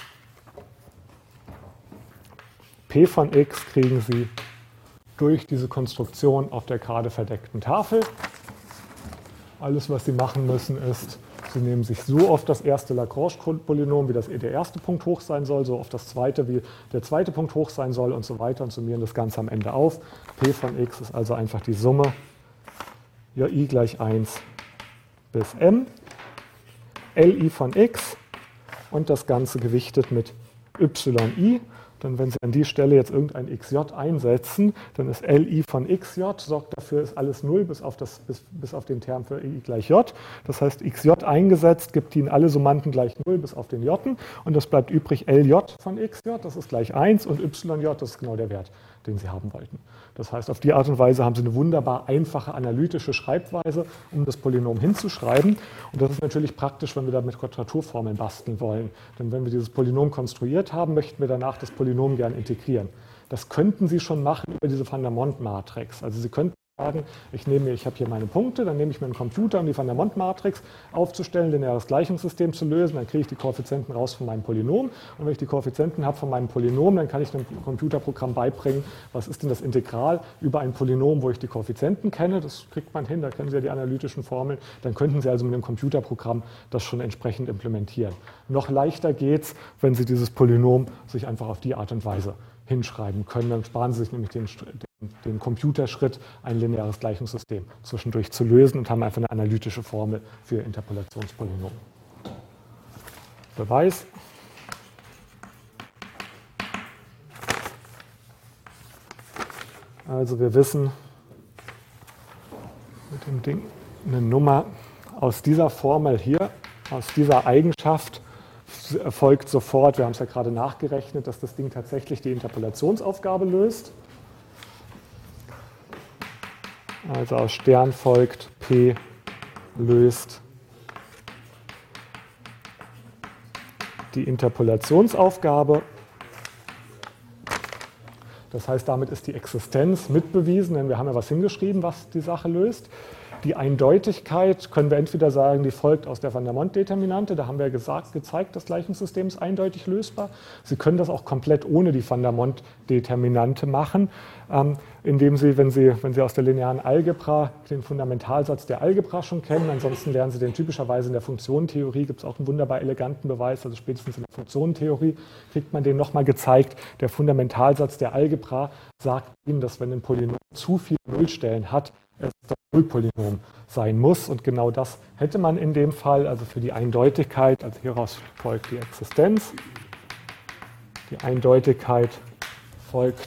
P von x kriegen Sie durch diese Konstruktion auf der gerade verdeckten Tafel. Alles, was Sie machen müssen, ist, Sie nehmen sich so oft das erste Lagrange-Polynom, wie der erste Punkt hoch sein soll, so oft das zweite, wie der zweite Punkt hoch sein soll und so weiter und summieren das Ganze am Ende auf. P von x ist also einfach die Summe i gleich 1 bis m, Li von x und das Ganze gewichtet mit yi. Dann, wenn Sie an die Stelle jetzt irgendein xj einsetzen, dann ist Li von xj, sorgt dafür, ist alles 0 bis auf den Term für i gleich j. Das heißt, xj eingesetzt gibt Ihnen alle Summanden gleich 0 bis auf den j. Und das bleibt übrig Lj von xj, das ist gleich 1 und yj, das ist genau der Wert, den Sie haben wollten. Das heißt, auf die Art und Weise haben Sie eine wunderbar einfache analytische Schreibweise, um das Polynom hinzuschreiben. Und das ist natürlich praktisch, wenn wir damit Quadraturformeln basteln wollen. Denn wenn wir dieses Polynom konstruiert haben, möchten wir danach das Polynom gerne integrieren. Das könnten Sie schon machen über diese Van der Mondt-Matrix. Also Sie könnten sagen, ich habe hier meine Punkte, dann nehme ich mir einen Computer, um die Van der Mondt-Matrix aufzustellen, lineares Gleichungssystem zu lösen, dann kriege ich die Koeffizienten raus von meinem Polynom und wenn ich die Koeffizienten habe von meinem Polynom, dann kann ich einem Computerprogramm beibringen, was ist denn das Integral über ein Polynom, wo ich die Koeffizienten kenne, das kriegt man hin, da kennen Sie ja die analytischen Formeln, dann könnten Sie also mit dem Computerprogramm das schon entsprechend implementieren. Noch leichter geht es, wenn Sie dieses Polynom sich einfach auf die Art und Weise hinschreiben können, dann sparen Sie sich nämlich den Computerschritt, ein lineares Gleichungssystem zwischendurch zu lösen und haben einfach eine analytische Formel für Interpolationspolynom. Beweis. Also wir wissen mit dem Ding eine Nummer aus dieser Formel hier, aus dieser Eigenschaft folgt sofort, wir haben es ja gerade nachgerechnet, dass das Ding tatsächlich die Interpolationsaufgabe löst. Also aus Stern folgt, P löst die Interpolationsaufgabe. Das heißt, damit ist die Existenz mitbewiesen, denn wir haben ja was hingeschrieben, was die Sache löst. Die Eindeutigkeit können wir entweder sagen, die folgt aus der Van der Mondt-Determinante, da haben wir gezeigt, das Gleichungssystem ist eindeutig lösbar. Sie können das auch komplett ohne die Van der Mondt-Determinante machen, indem Sie, wenn Sie aus der linearen Algebra den Fundamentalsatz der Algebra schon kennen, ansonsten lernen Sie den typischerweise in der Funktionentheorie, gibt es auch einen wunderbar eleganten Beweis, also spätestens in der Funktionentheorie kriegt man den nochmal gezeigt. Der Fundamentalsatz der Algebra sagt Ihnen, dass wenn ein Polynom zu viele Nullstellen hat, es das Nullpolynom sein muss. Und genau das hätte man in dem Fall, also für die Eindeutigkeit, also hieraus folgt die Existenz. Die Eindeutigkeit folgt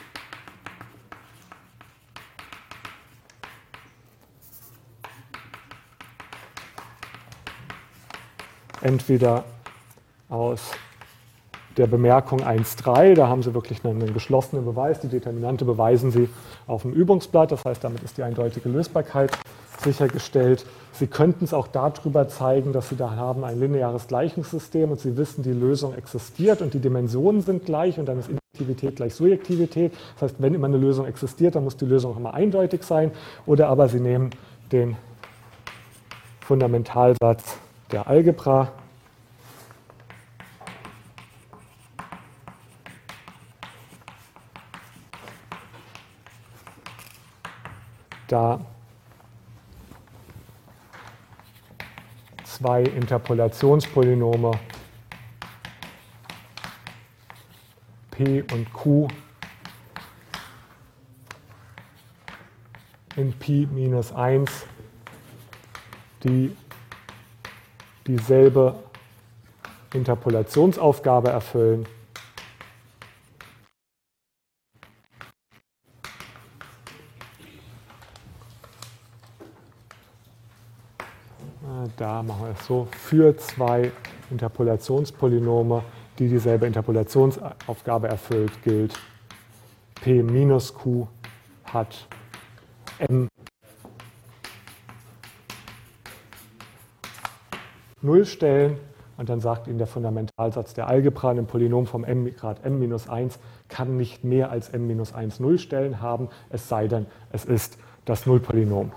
entweder aus der Bemerkung 1.3, da haben Sie wirklich einen geschlossenen Beweis, die Determinante beweisen Sie auf dem Übungsblatt, das heißt, damit ist die eindeutige Lösbarkeit sichergestellt. Sie könnten es auch darüber zeigen, dass Sie da haben ein lineares Gleichungssystem und Sie wissen, die Lösung existiert und die Dimensionen sind gleich und dann ist Induktivität gleich Surjektivität. Das heißt, wenn immer eine Lösung existiert, dann muss die Lösung auch immer eindeutig sein. Oder aber Sie nehmen den Fundamentalsatz der Algebra. Da zwei Interpolationspolynome P und Q in Pi minus 1, die dieselbe Interpolationsaufgabe erfüllen. Da machen wir es so, für zwei Interpolationspolynome, die dieselbe Interpolationsaufgabe erfüllt, gilt P minus Q hat M Nullstellen und dann sagt Ihnen der Fundamentalsatz der Algebra, ein Polynom vom m-Grad m minus 1 kann nicht mehr als m minus 1 Nullstellen haben, es sei denn, es ist das Nullpolynom.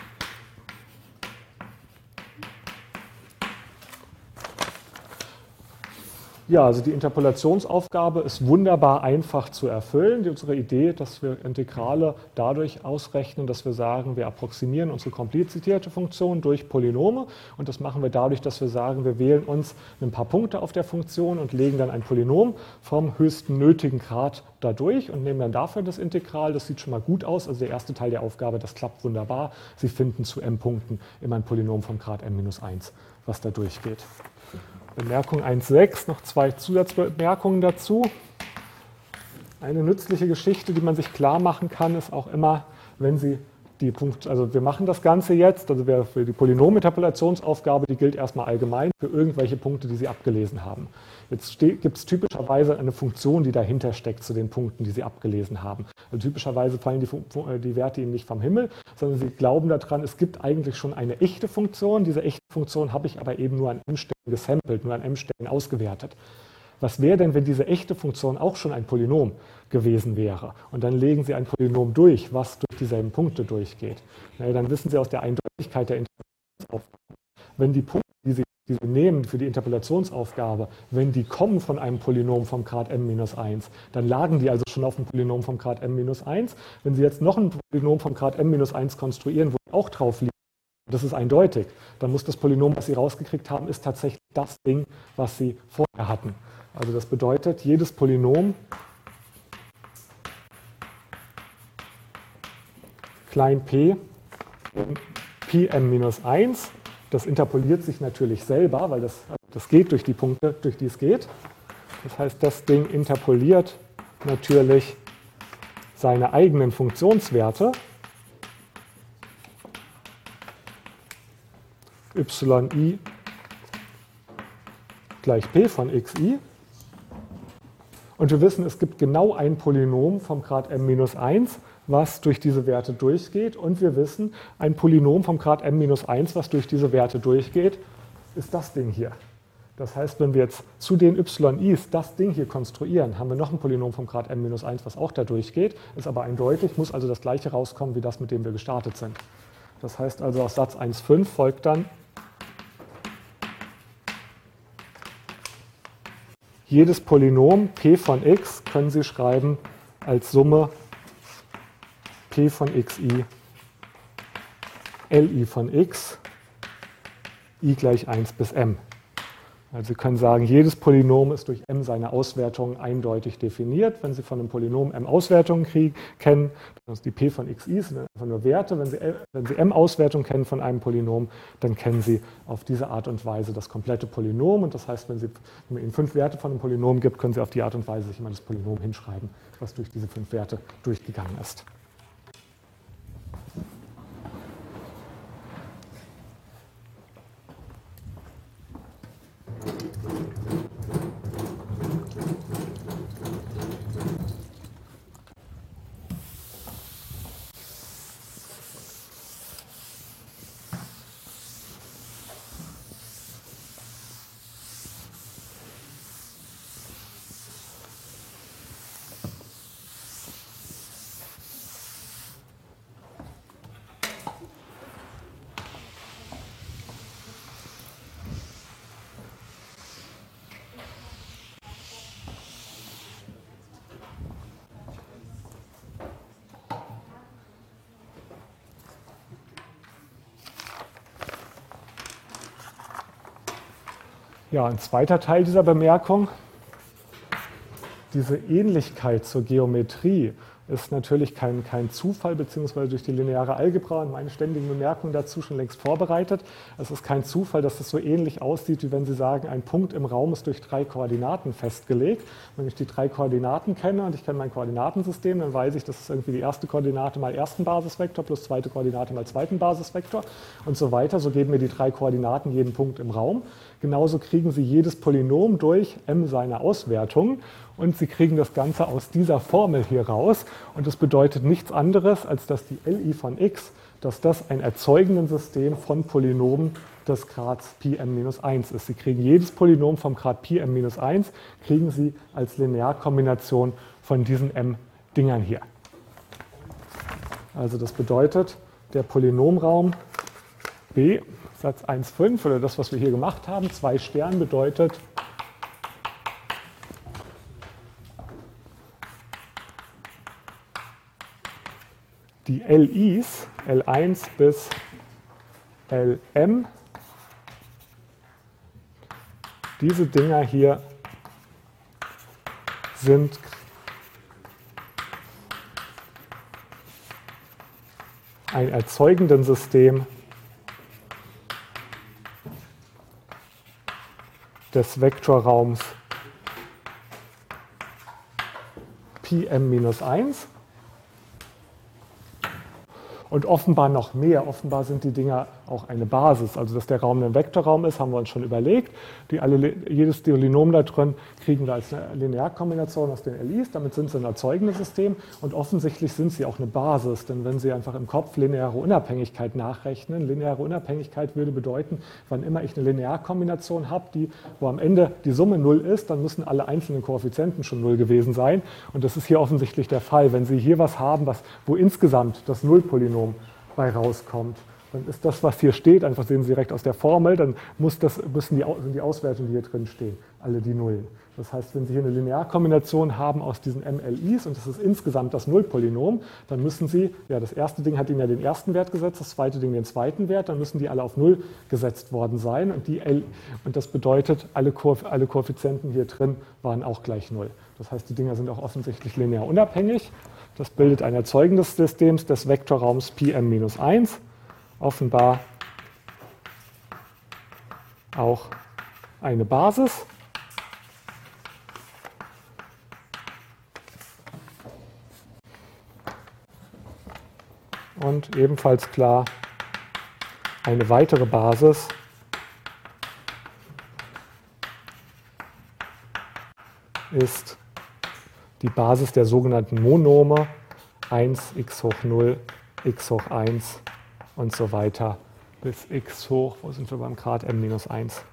Ja, also die Interpolationsaufgabe ist wunderbar einfach zu erfüllen. Unsere Idee, dass wir Integrale dadurch ausrechnen, dass wir sagen, wir approximieren unsere komplizierte Funktion durch Polynome und das machen wir dadurch, dass wir sagen, wir wählen uns ein paar Punkte auf der Funktion und legen dann ein Polynom vom höchsten nötigen Grad dadurch und nehmen dann dafür das Integral. Das sieht schon mal gut aus, also der erste Teil der Aufgabe, das klappt wunderbar. Sie finden zu m Punkten immer ein Polynom vom Grad m-1, was da durchgeht. Bemerkung 1.6, noch zwei Zusatzbemerkungen dazu. Eine nützliche Geschichte, die man sich klar machen kann, ist auch immer, wenn Sie die Punkte, also wir machen das Ganze jetzt, also für die Polynominterpolationsaufgabe, die gilt erstmal allgemein für irgendwelche Punkte, die Sie abgelesen haben. Jetzt gibt es typischerweise eine Funktion, die dahinter steckt zu den Punkten, die Sie abgelesen haben. Also typischerweise fallen die Werte Ihnen nicht vom Himmel, sondern Sie glauben daran, es gibt eigentlich schon eine echte Funktion. Diese echte Funktion habe ich aber eben nur an m-Stellen gesampelt, nur an m-Stellen ausgewertet. Was wäre denn, wenn diese echte Funktion auch schon ein Polynom gewesen wäre? Und dann legen Sie ein Polynom durch, was durch dieselben Punkte durchgeht. Dann wissen Sie aus der Eindeutigkeit der Interpolationsaufgabe, wenn die Punkte, die Sie nehmen für die Interpolationsaufgabe, wenn die kommen von einem Polynom vom Grad m-1, dann lagen die also schon auf dem Polynom vom Grad m-1. Wenn Sie jetzt noch ein Polynom vom Grad m-1 konstruieren, wo die auch drauf liegen, das ist eindeutig, dann muss das Polynom, was Sie rausgekriegt haben, ist tatsächlich das Ding, was Sie vorher hatten. Also das bedeutet, jedes Polynom klein p Pi m-1, das interpoliert sich natürlich selber, weil das geht durch die Punkte, durch die es geht. Das heißt, das Ding interpoliert natürlich seine eigenen Funktionswerte yi gleich p von xi. Und wir wissen, es gibt genau ein Polynom vom Grad m-1, was durch diese Werte durchgeht. Und wir wissen, ein Polynom vom Grad m-1, was durch diese Werte durchgeht, ist das Ding hier. Das heißt, wenn wir jetzt zu den yi's das Ding hier konstruieren, haben wir noch ein Polynom vom Grad m-1, was auch da durchgeht, ist aber eindeutig, muss also das gleiche rauskommen wie das, mit dem wir gestartet sind. Das heißt also, aus Satz 1,5 folgt dann, jedes Polynom p von x können Sie schreiben als Summe p von xi, li von x, i gleich 1 bis m. Also Sie können sagen, jedes Polynom ist durch m seine Auswertungen eindeutig definiert. Wenn Sie von einem Polynom m Auswertungen kennen, dann ist die p von xi sind einfach nur Werte. Wenn Sie m Auswertungen kennen von einem Polynom, dann kennen Sie auf diese Art und Weise das komplette Polynom. Und das heißt, wenn man Ihnen 5 Werte von einem Polynom gibt, können Sie auf die Art und Weise sich immer das Polynom hinschreiben, was durch diese 5 Werte durchgegangen ist. Ja, ein zweiter Teil dieser Bemerkung, diese Ähnlichkeit zur Geometrie ist natürlich kein Zufall, beziehungsweise durch die lineare Algebra und meine ständigen Bemerkungen dazu schon längst vorbereitet. Es ist kein Zufall, dass es so ähnlich aussieht, wie wenn Sie sagen, ein Punkt im Raum ist durch 3 Koordinaten festgelegt. Wenn ich die 3 Koordinaten kenne und ich kenne mein Koordinatensystem, dann weiß ich, das ist irgendwie die erste Koordinate mal ersten Basisvektor plus zweite Koordinate mal zweiten Basisvektor und so weiter. So geben mir die 3 Koordinaten jeden Punkt im Raum. Genauso kriegen Sie jedes Polynom durch m seine Auswertung und Sie kriegen das Ganze aus dieser Formel hier raus. Und das bedeutet nichts anderes, als dass die Li von x, dass das ein Erzeugendensystem von Polynomen des Grads Pm-1 ist. Sie kriegen jedes Polynom vom Grad Pm-1, kriegen Sie als Linearkombination von diesen m-Dingern hier. Also das bedeutet, der Polynomraum B, Satz 1,5 oder das, was wir hier gemacht haben, 2 Stern bedeutet, die LIs, L1 bis Lm, diese Dinger hier sind ein Erzeugendensystem des Vektorraums Pm-1 und offenbar noch mehr. Offenbar sind die Dinger auch eine Basis. Also dass der Raum ein Vektorraum ist, haben wir uns schon überlegt. Jedes Polynom da drin kriegen wir als eine Linearkombination aus den LIs. Damit sind sie ein erzeugendes System und offensichtlich sind sie auch eine Basis. Denn wenn Sie einfach im Kopf lineare Unabhängigkeit nachrechnen, lineare Unabhängigkeit würde bedeuten, wann immer ich eine Linearkombination habe, wo am Ende die Summe 0 ist, dann müssen alle einzelnen Koeffizienten schon 0 gewesen sein. Und das ist hier offensichtlich der Fall. Wenn Sie hier was haben, wo insgesamt das Nullpolynom bei rauskommt, dann ist das, was hier steht, einfach sehen Sie direkt aus der Formel, dann sind die Auswertungen, die hier drin stehen, alle die Nullen. Das heißt, wenn Sie hier eine Linearkombination haben aus diesen MLIs und das ist insgesamt das Nullpolynom, dann müssen Sie, ja, das erste Ding hat Ihnen ja den ersten Wert gesetzt, das zweite Ding den zweiten Wert, dann müssen die alle auf 0 gesetzt worden sein und das bedeutet, alle Koeffizienten hier drin waren auch gleich 0. Das heißt, die Dinger sind auch offensichtlich linear unabhängig. Das bildet ein erzeugendes System des Vektorraums Pm-1, offenbar auch eine Basis. Und ebenfalls klar, eine weitere Basis ist die Basis der sogenannten Monome 1 x hoch 0, x hoch 1 und so weiter bis x hoch, wo sind wir beim Grad m minus 1?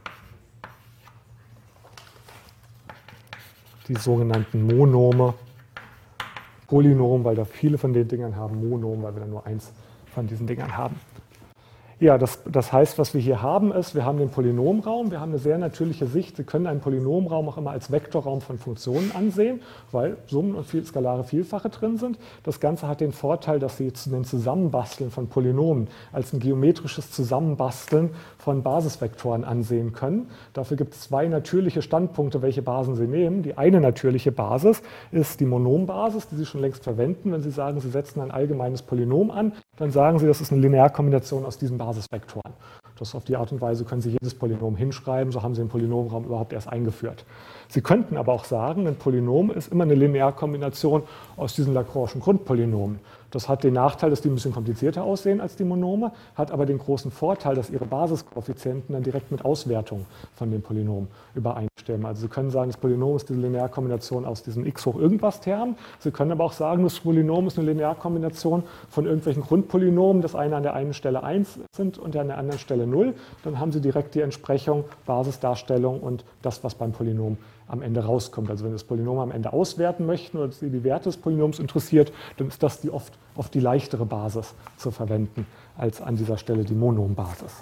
Die sogenannten Monome, Polynom, weil da viele von den Dingern haben, Monom, weil wir dann nur eins von diesen Dingern haben. Ja, das heißt, was wir hier haben, ist, wir haben den Polynomraum, wir haben eine sehr natürliche Sicht. Sie können einen Polynomraum auch immer als Vektorraum von Funktionen ansehen, weil Summen und skalare Vielfache drin sind. Das Ganze hat den Vorteil, dass Sie ein Zusammenbasteln von Polynomen als ein geometrisches Zusammenbasteln von Basisvektoren ansehen können. Dafür gibt es zwei natürliche Standpunkte, welche Basen Sie nehmen. Die eine natürliche Basis ist die Monombasis, die Sie schon längst verwenden. Wenn Sie sagen, Sie setzen ein allgemeines Polynom an, dann sagen Sie, das ist eine Linearkombination aus diesen Basisvektoren. Das auf die Art und Weise können Sie jedes Polynom hinschreiben, so haben Sie den Polynomraum überhaupt erst eingeführt. Sie könnten aber auch sagen, ein Polynom ist immer eine Linearkombination aus diesen Lagrange'schen Grundpolynomen. Das hat den Nachteil, dass die ein bisschen komplizierter aussehen als die Monome, hat aber den großen Vorteil, dass ihre Basiskoeffizienten dann direkt mit Auswertung von dem Polynom übereinstimmen. Also Sie können sagen, das Polynom ist diese Linearkombination aus diesen x hoch irgendwas Termen. Sie können aber auch sagen, das Polynom ist eine Linearkombination von irgendwelchen Grundpolynomen, das eine an der einen Stelle 1 sind und an der anderen Stelle 0. Dann haben Sie direkt die Entsprechung, Basisdarstellung und das, was beim Polynom am Ende rauskommt. Also wenn Sie das Polynom am Ende auswerten möchten oder Sie die Werte des Polynoms interessiert, dann ist das die oft die leichtere Basis zu verwenden als an dieser Stelle die Monombasis.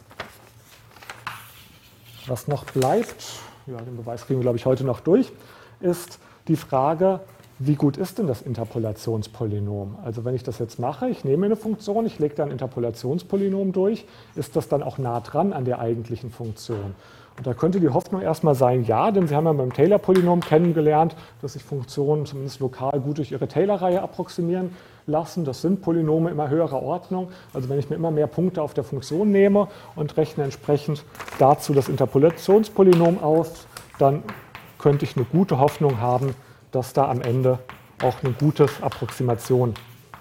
Was noch bleibt, ja, den Beweis kriegen wir, glaube ich, heute noch durch, ist die Frage, wie gut ist denn das Interpolationspolynom? Also wenn ich das jetzt mache, ich nehme eine Funktion, ich lege da ein Interpolationspolynom durch, ist das dann auch nah dran an der eigentlichen Funktion? Und da könnte die Hoffnung erstmal sein, ja, denn Sie haben ja beim Taylor-Polynom kennengelernt, dass sich Funktionen zumindest lokal gut durch ihre Taylor-Reihe approximieren lassen. Das sind Polynome immer höherer Ordnung. Also wenn ich mir immer mehr Punkte auf der Funktion nehme und rechne entsprechend dazu das Interpolationspolynom aus, dann könnte ich eine gute Hoffnung haben, dass da am Ende auch eine gute Approximation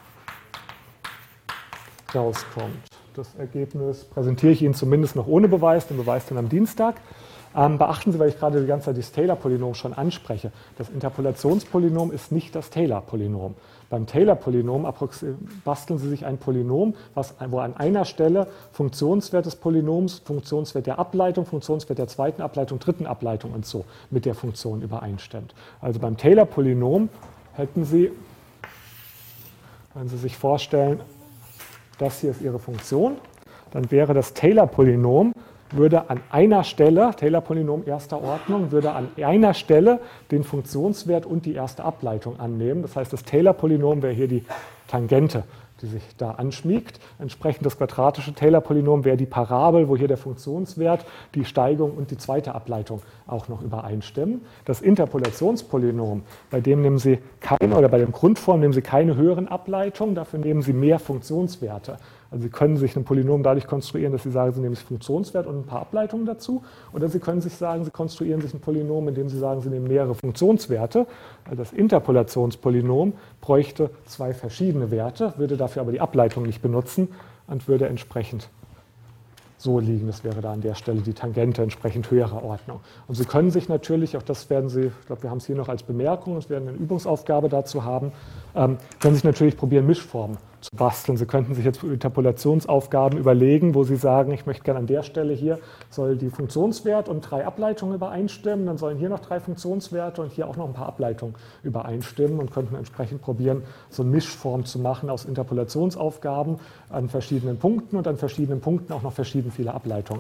rauskommt. Das Ergebnis präsentiere ich Ihnen zumindest noch ohne Beweis, den Beweis dann am Dienstag. Beachten Sie, weil ich gerade die ganze Zeit das Taylor-Polynom schon anspreche, das Interpolationspolynom ist nicht das Taylor-Polynom. Beim Taylor-Polynom basteln Sie sich ein Polynom, wo an einer Stelle Funktionswert des Polynoms, Funktionswert der Ableitung, Funktionswert der zweiten Ableitung, dritten Ableitung und so mit der Funktion übereinstimmt. Also beim Taylor-Polynom hätten Sie, wenn Sie sich vorstellen, das hier ist Ihre Funktion, dann wäre das Taylor-Polynom, würde an einer Stelle, Taylor-Polynom erster Ordnung, würde an einer Stelle den Funktionswert und die erste Ableitung annehmen. Das heißt, das Taylor-Polynom wäre hier die Tangente, die sich da anschmiegt. Entsprechend das quadratische Taylor-Polynom wäre die Parabel, wo hier der Funktionswert, die Steigung und die zweite Ableitung auch noch übereinstimmen. Das Interpolationspolynom, bei dem nehmen Sie keine, oder bei dem Grundform nehmen Sie keine höheren Ableitungen, dafür nehmen Sie mehr Funktionswerte. Also Sie können sich ein Polynom dadurch konstruieren, dass Sie sagen, Sie nehmen sich Funktionswert und ein paar Ableitungen dazu. Oder Sie können sich sagen, Sie konstruieren sich ein Polynom, indem Sie sagen, Sie nehmen mehrere Funktionswerte. Also das Interpolationspolynom bräuchte zwei verschiedene Werte, würde dafür aber die Ableitung nicht benutzen und würde entsprechend so liegen. Das wäre da an der Stelle die Tangente entsprechend höherer Ordnung. Und Sie können sich natürlich, auch das werden Sie, ich glaube, wir haben es hier noch als Bemerkung, und werden eine Übungsaufgabe dazu haben, können sich natürlich probieren, Mischformen zu basteln. Sie könnten sich jetzt für Interpolationsaufgaben überlegen, wo Sie sagen, ich möchte gerne an der Stelle hier, soll die Funktionswert und 3 Ableitungen übereinstimmen, dann sollen hier noch 3 Funktionswerte und hier auch noch ein paar Ableitungen übereinstimmen und könnten entsprechend probieren, so eine Mischform zu machen aus Interpolationsaufgaben an verschiedenen Punkten und an verschiedenen Punkten auch noch verschieden viele Ableitungen.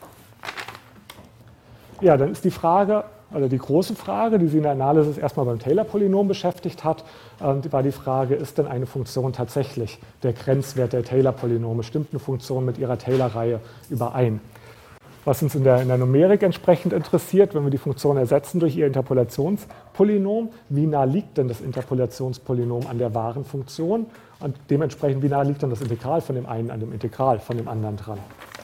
Ja, dann ist die Frage, oder die große Frage, die Sie in der Analysis erstmal beim Taylor-Polynom beschäftigt hat, war die Frage, ist denn eine Funktion tatsächlich der Grenzwert der Taylor-Polynome? Stimmt eine Funktion mit ihrer Taylor-Reihe überein? Was uns in der Numerik entsprechend interessiert, wenn wir die Funktion ersetzen durch ihr Interpolationspolynom, wie nah liegt denn das Interpolationspolynom an der wahren Funktion? Und dementsprechend, wie nah liegt dann das Integral von dem einen an dem Integral von dem anderen dran?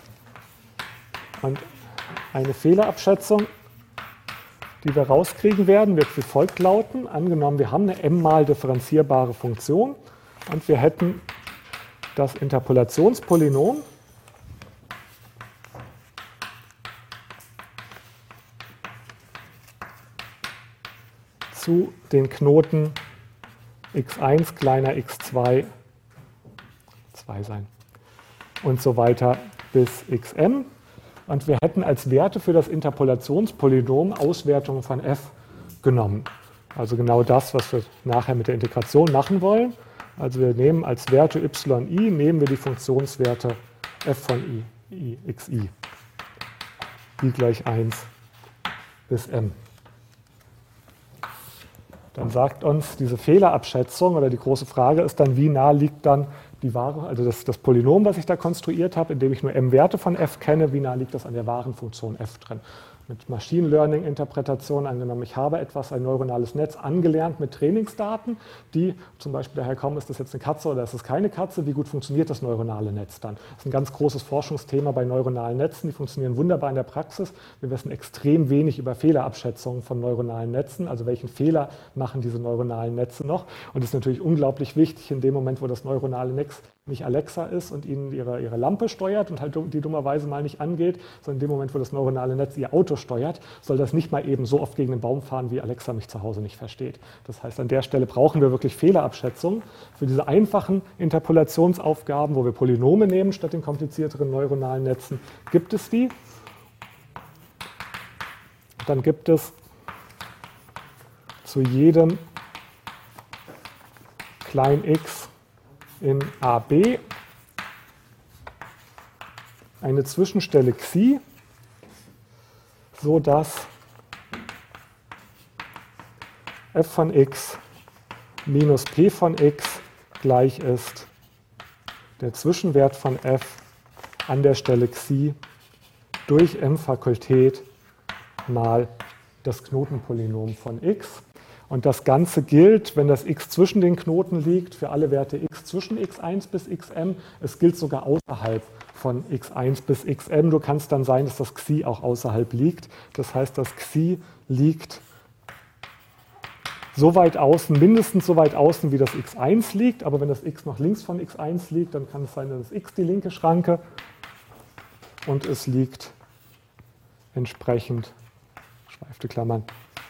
Und eine Fehlerabschätzung, die wir rauskriegen werden, wird wie folgt lauten. Angenommen, wir haben eine m mal differenzierbare Funktion und wir hätten das Interpolationspolynom zu den Knoten x1 kleiner x2 2 sein und so weiter bis xm. Und wir hätten als Werte für das Interpolationspolynom Auswertungen von f genommen. Also genau das, was wir nachher mit der Integration machen wollen. Also wir nehmen als Werte yi, nehmen wir die Funktionswerte f von xi, i gleich 1 bis m. Dann sagt uns diese Fehlerabschätzung oder die große Frage ist dann, wie nah liegt dann die wahre, also das Polynom, was ich da konstruiert habe, indem ich nur m Werte von f kenne, wie nah liegt das an der wahren Funktion f drin. Mit Machine Learning Interpretation angenommen, ich habe ein neuronales Netz angelernt mit Trainingsdaten, die zum Beispiel daher kommen, ist das jetzt eine Katze oder ist das keine Katze, wie gut funktioniert das neuronale Netz dann? Das ist ein ganz großes Forschungsthema bei neuronalen Netzen, die funktionieren wunderbar in der Praxis. Wir wissen extrem wenig über Fehlerabschätzungen von neuronalen Netzen, also welchen Fehler machen diese neuronalen Netze noch. Und es ist natürlich unglaublich wichtig, in dem Moment, wo das neuronale Netz nicht Alexa ist und ihnen ihre Lampe steuert und halt die dummerweise mal nicht angeht, sondern in dem Moment, wo das neuronale Netz ihr Auto steuert, soll das nicht mal eben so oft gegen den Baum fahren, wie Alexa mich zu Hause nicht versteht. Das heißt, an der Stelle brauchen wir wirklich Fehlerabschätzungen. Für diese einfachen Interpolationsaufgaben, wo wir Polynome nehmen statt den komplizierteren neuronalen Netzen, gibt es die. Dann gibt es zu jedem klein x in AB eine Zwischenstelle xi, so dass f von x minus p von x gleich ist der Zwischenwert von f an der Stelle xi durch m Fakultät mal das Knotenpolynom von x. Und das Ganze gilt, wenn das x zwischen den Knoten liegt, für alle Werte x zwischen x1 bis xm. Es gilt sogar außerhalb von x1 bis xm. Du kannst dann sein, dass das xi auch außerhalb liegt. Das heißt, das xi liegt so weit außen, mindestens so weit außen, wie das x1 liegt. Aber wenn das x noch links von x1 liegt, dann kann es sein, dass das x die linke Schranke und es liegt entsprechend, schweifte Klammern,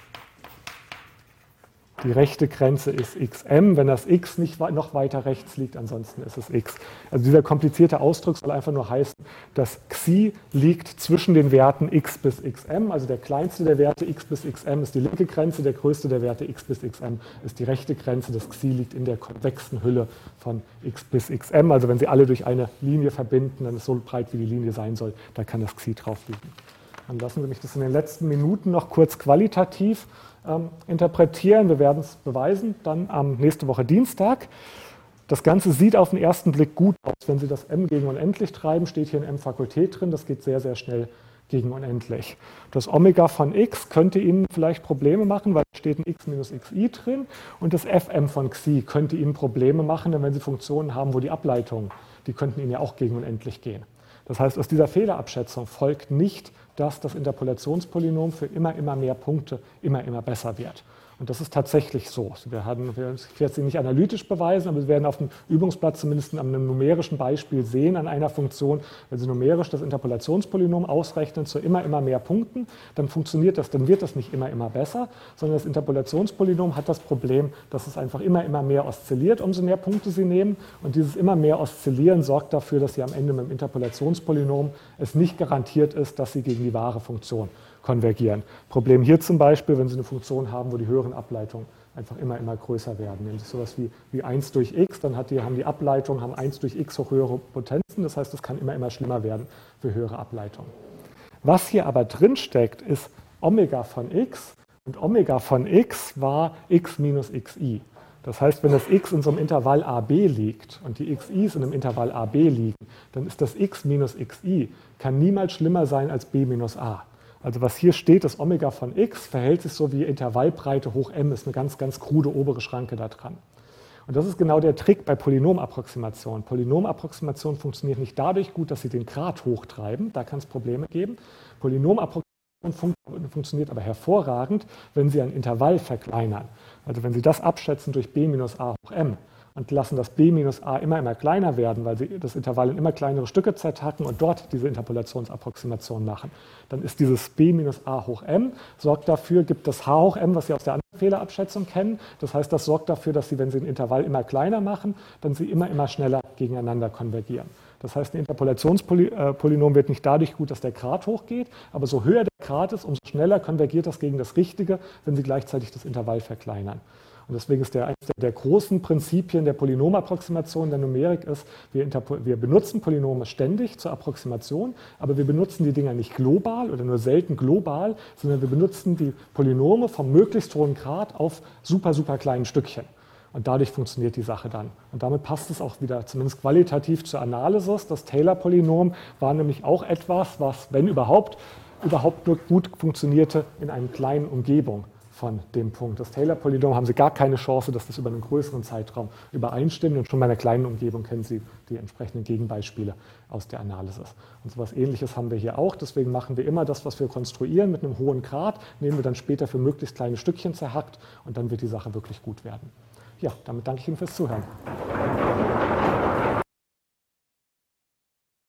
die rechte Grenze ist xm, wenn das x nicht noch weiter rechts liegt, ansonsten ist es x. Also dieser komplizierte Ausdruck soll einfach nur heißen, dass xi liegt zwischen den Werten x bis xm, also der kleinste der Werte x bis xm ist die linke Grenze, der größte der Werte x bis xm ist die rechte Grenze, das xi liegt in der konvexen Hülle von x bis xm, also wenn sie alle durch eine Linie verbinden, dann ist es so breit, wie die Linie sein soll, da kann das xi drauf liegen. Dann lassen Sie mich das in den letzten Minuten noch kurz qualitativ interpretieren. Wir werden es beweisen, dann nächste Woche Dienstag. Das Ganze sieht auf den ersten Blick gut aus. Wenn Sie das m gegen unendlich treiben, steht hier in m Fakultät drin. Das geht sehr, sehr schnell gegen unendlich. Das Omega von x könnte Ihnen vielleicht Probleme machen, weil da steht ein x minus xi drin. Und das fm von xi könnte Ihnen Probleme machen, denn wenn Sie Funktionen haben, wo die Ableitungen, die könnten Ihnen ja auch gegen unendlich gehen. Das heißt, aus dieser Fehlerabschätzung folgt nicht, dass das Interpolationspolynom für immer mehr Punkte immer besser wird. Und das ist tatsächlich so. Ich werde es Ihnen nicht analytisch beweisen, aber Sie werden auf dem Übungsblatt zumindest an einem numerischen Beispiel sehen, an einer Funktion, wenn Sie numerisch das Interpolationspolynom ausrechnen zu immer mehr Punkten, dann funktioniert das, dann wird das nicht immer besser, sondern das Interpolationspolynom hat das Problem, dass es einfach immer mehr oszilliert, umso mehr Punkte Sie nehmen. Und dieses immer mehr Oszillieren sorgt dafür, dass Sie am Ende mit dem Interpolationspolynom es nicht garantiert ist, dass Sie gegen die wahre Funktion konvergieren. Problem hier zum Beispiel, wenn Sie eine Funktion haben, wo die höheren Ableitungen einfach immer größer werden. Nämlich sowas wie 1 durch x, dann haben die Ableitungen 1 durch x hoch höhere Potenzen. Das heißt, es kann immer schlimmer werden für höhere Ableitungen. Was hier aber drin steckt, ist Omega von x. Und Omega von x war x minus xi. Das heißt, wenn das x in so einem Intervall AB liegt und die xi's in einem Intervall AB liegen, dann ist das x minus xi kann niemals schlimmer sein als b minus a. Also was hier steht, das Omega von x verhält sich so wie Intervallbreite hoch m, ist eine ganz krude obere Schranke da dran. Und das ist genau der Trick bei Polynomapproximationen. Polynomapproximation funktioniert nicht dadurch gut, dass Sie den Grad hochtreiben, da kann es Probleme geben. Polynomapproximation funktioniert aber hervorragend, wenn Sie ein Intervall verkleinern. Also wenn Sie das abschätzen durch b minus a hoch m und lassen das b minus a immer kleiner werden, weil sie das Intervall in immer kleinere Stücke zerhacken und dort diese Interpolationsapproximation machen, dann ist dieses b minus a hoch m, sorgt dafür, gibt das h hoch m, was Sie aus der anderen Fehlerabschätzung kennen. Das heißt, das sorgt dafür, dass Sie, wenn Sie ein Intervall immer kleiner machen, dann Sie immer schneller gegeneinander konvergieren. Das heißt, ein Interpolationspolynom wird nicht dadurch gut, dass der Grad hochgeht, aber so höher der Grad ist, umso schneller konvergiert das gegen das Richtige, wenn Sie gleichzeitig das Intervall verkleinern. Und deswegen ist eines der großen Prinzipien der Polynomapproximation der Numerik ist, wir benutzen Polynome ständig zur Approximation, aber wir benutzen die Dinger nicht global oder nur selten global, sondern wir benutzen die Polynome vom möglichst hohen Grad auf super kleinen Stückchen. Und dadurch funktioniert die Sache dann. Und damit passt es auch wieder zumindest qualitativ zur Analysis. Das Taylor-Polynom war nämlich auch etwas, was, wenn überhaupt nur gut funktionierte in einer kleinen Umgebung von dem Punkt. Das Taylor-Polynom haben Sie gar keine Chance, dass das über einen größeren Zeitraum übereinstimmt. Und schon bei einer kleinen Umgebung kennen Sie die entsprechenden Gegenbeispiele aus der Analysis. Und so etwas Ähnliches haben wir hier auch. Deswegen machen wir immer das, was wir konstruieren mit einem hohen Grad, nehmen wir dann später für möglichst kleine Stückchen zerhackt und dann wird die Sache wirklich gut werden. Ja, damit danke ich Ihnen fürs Zuhören.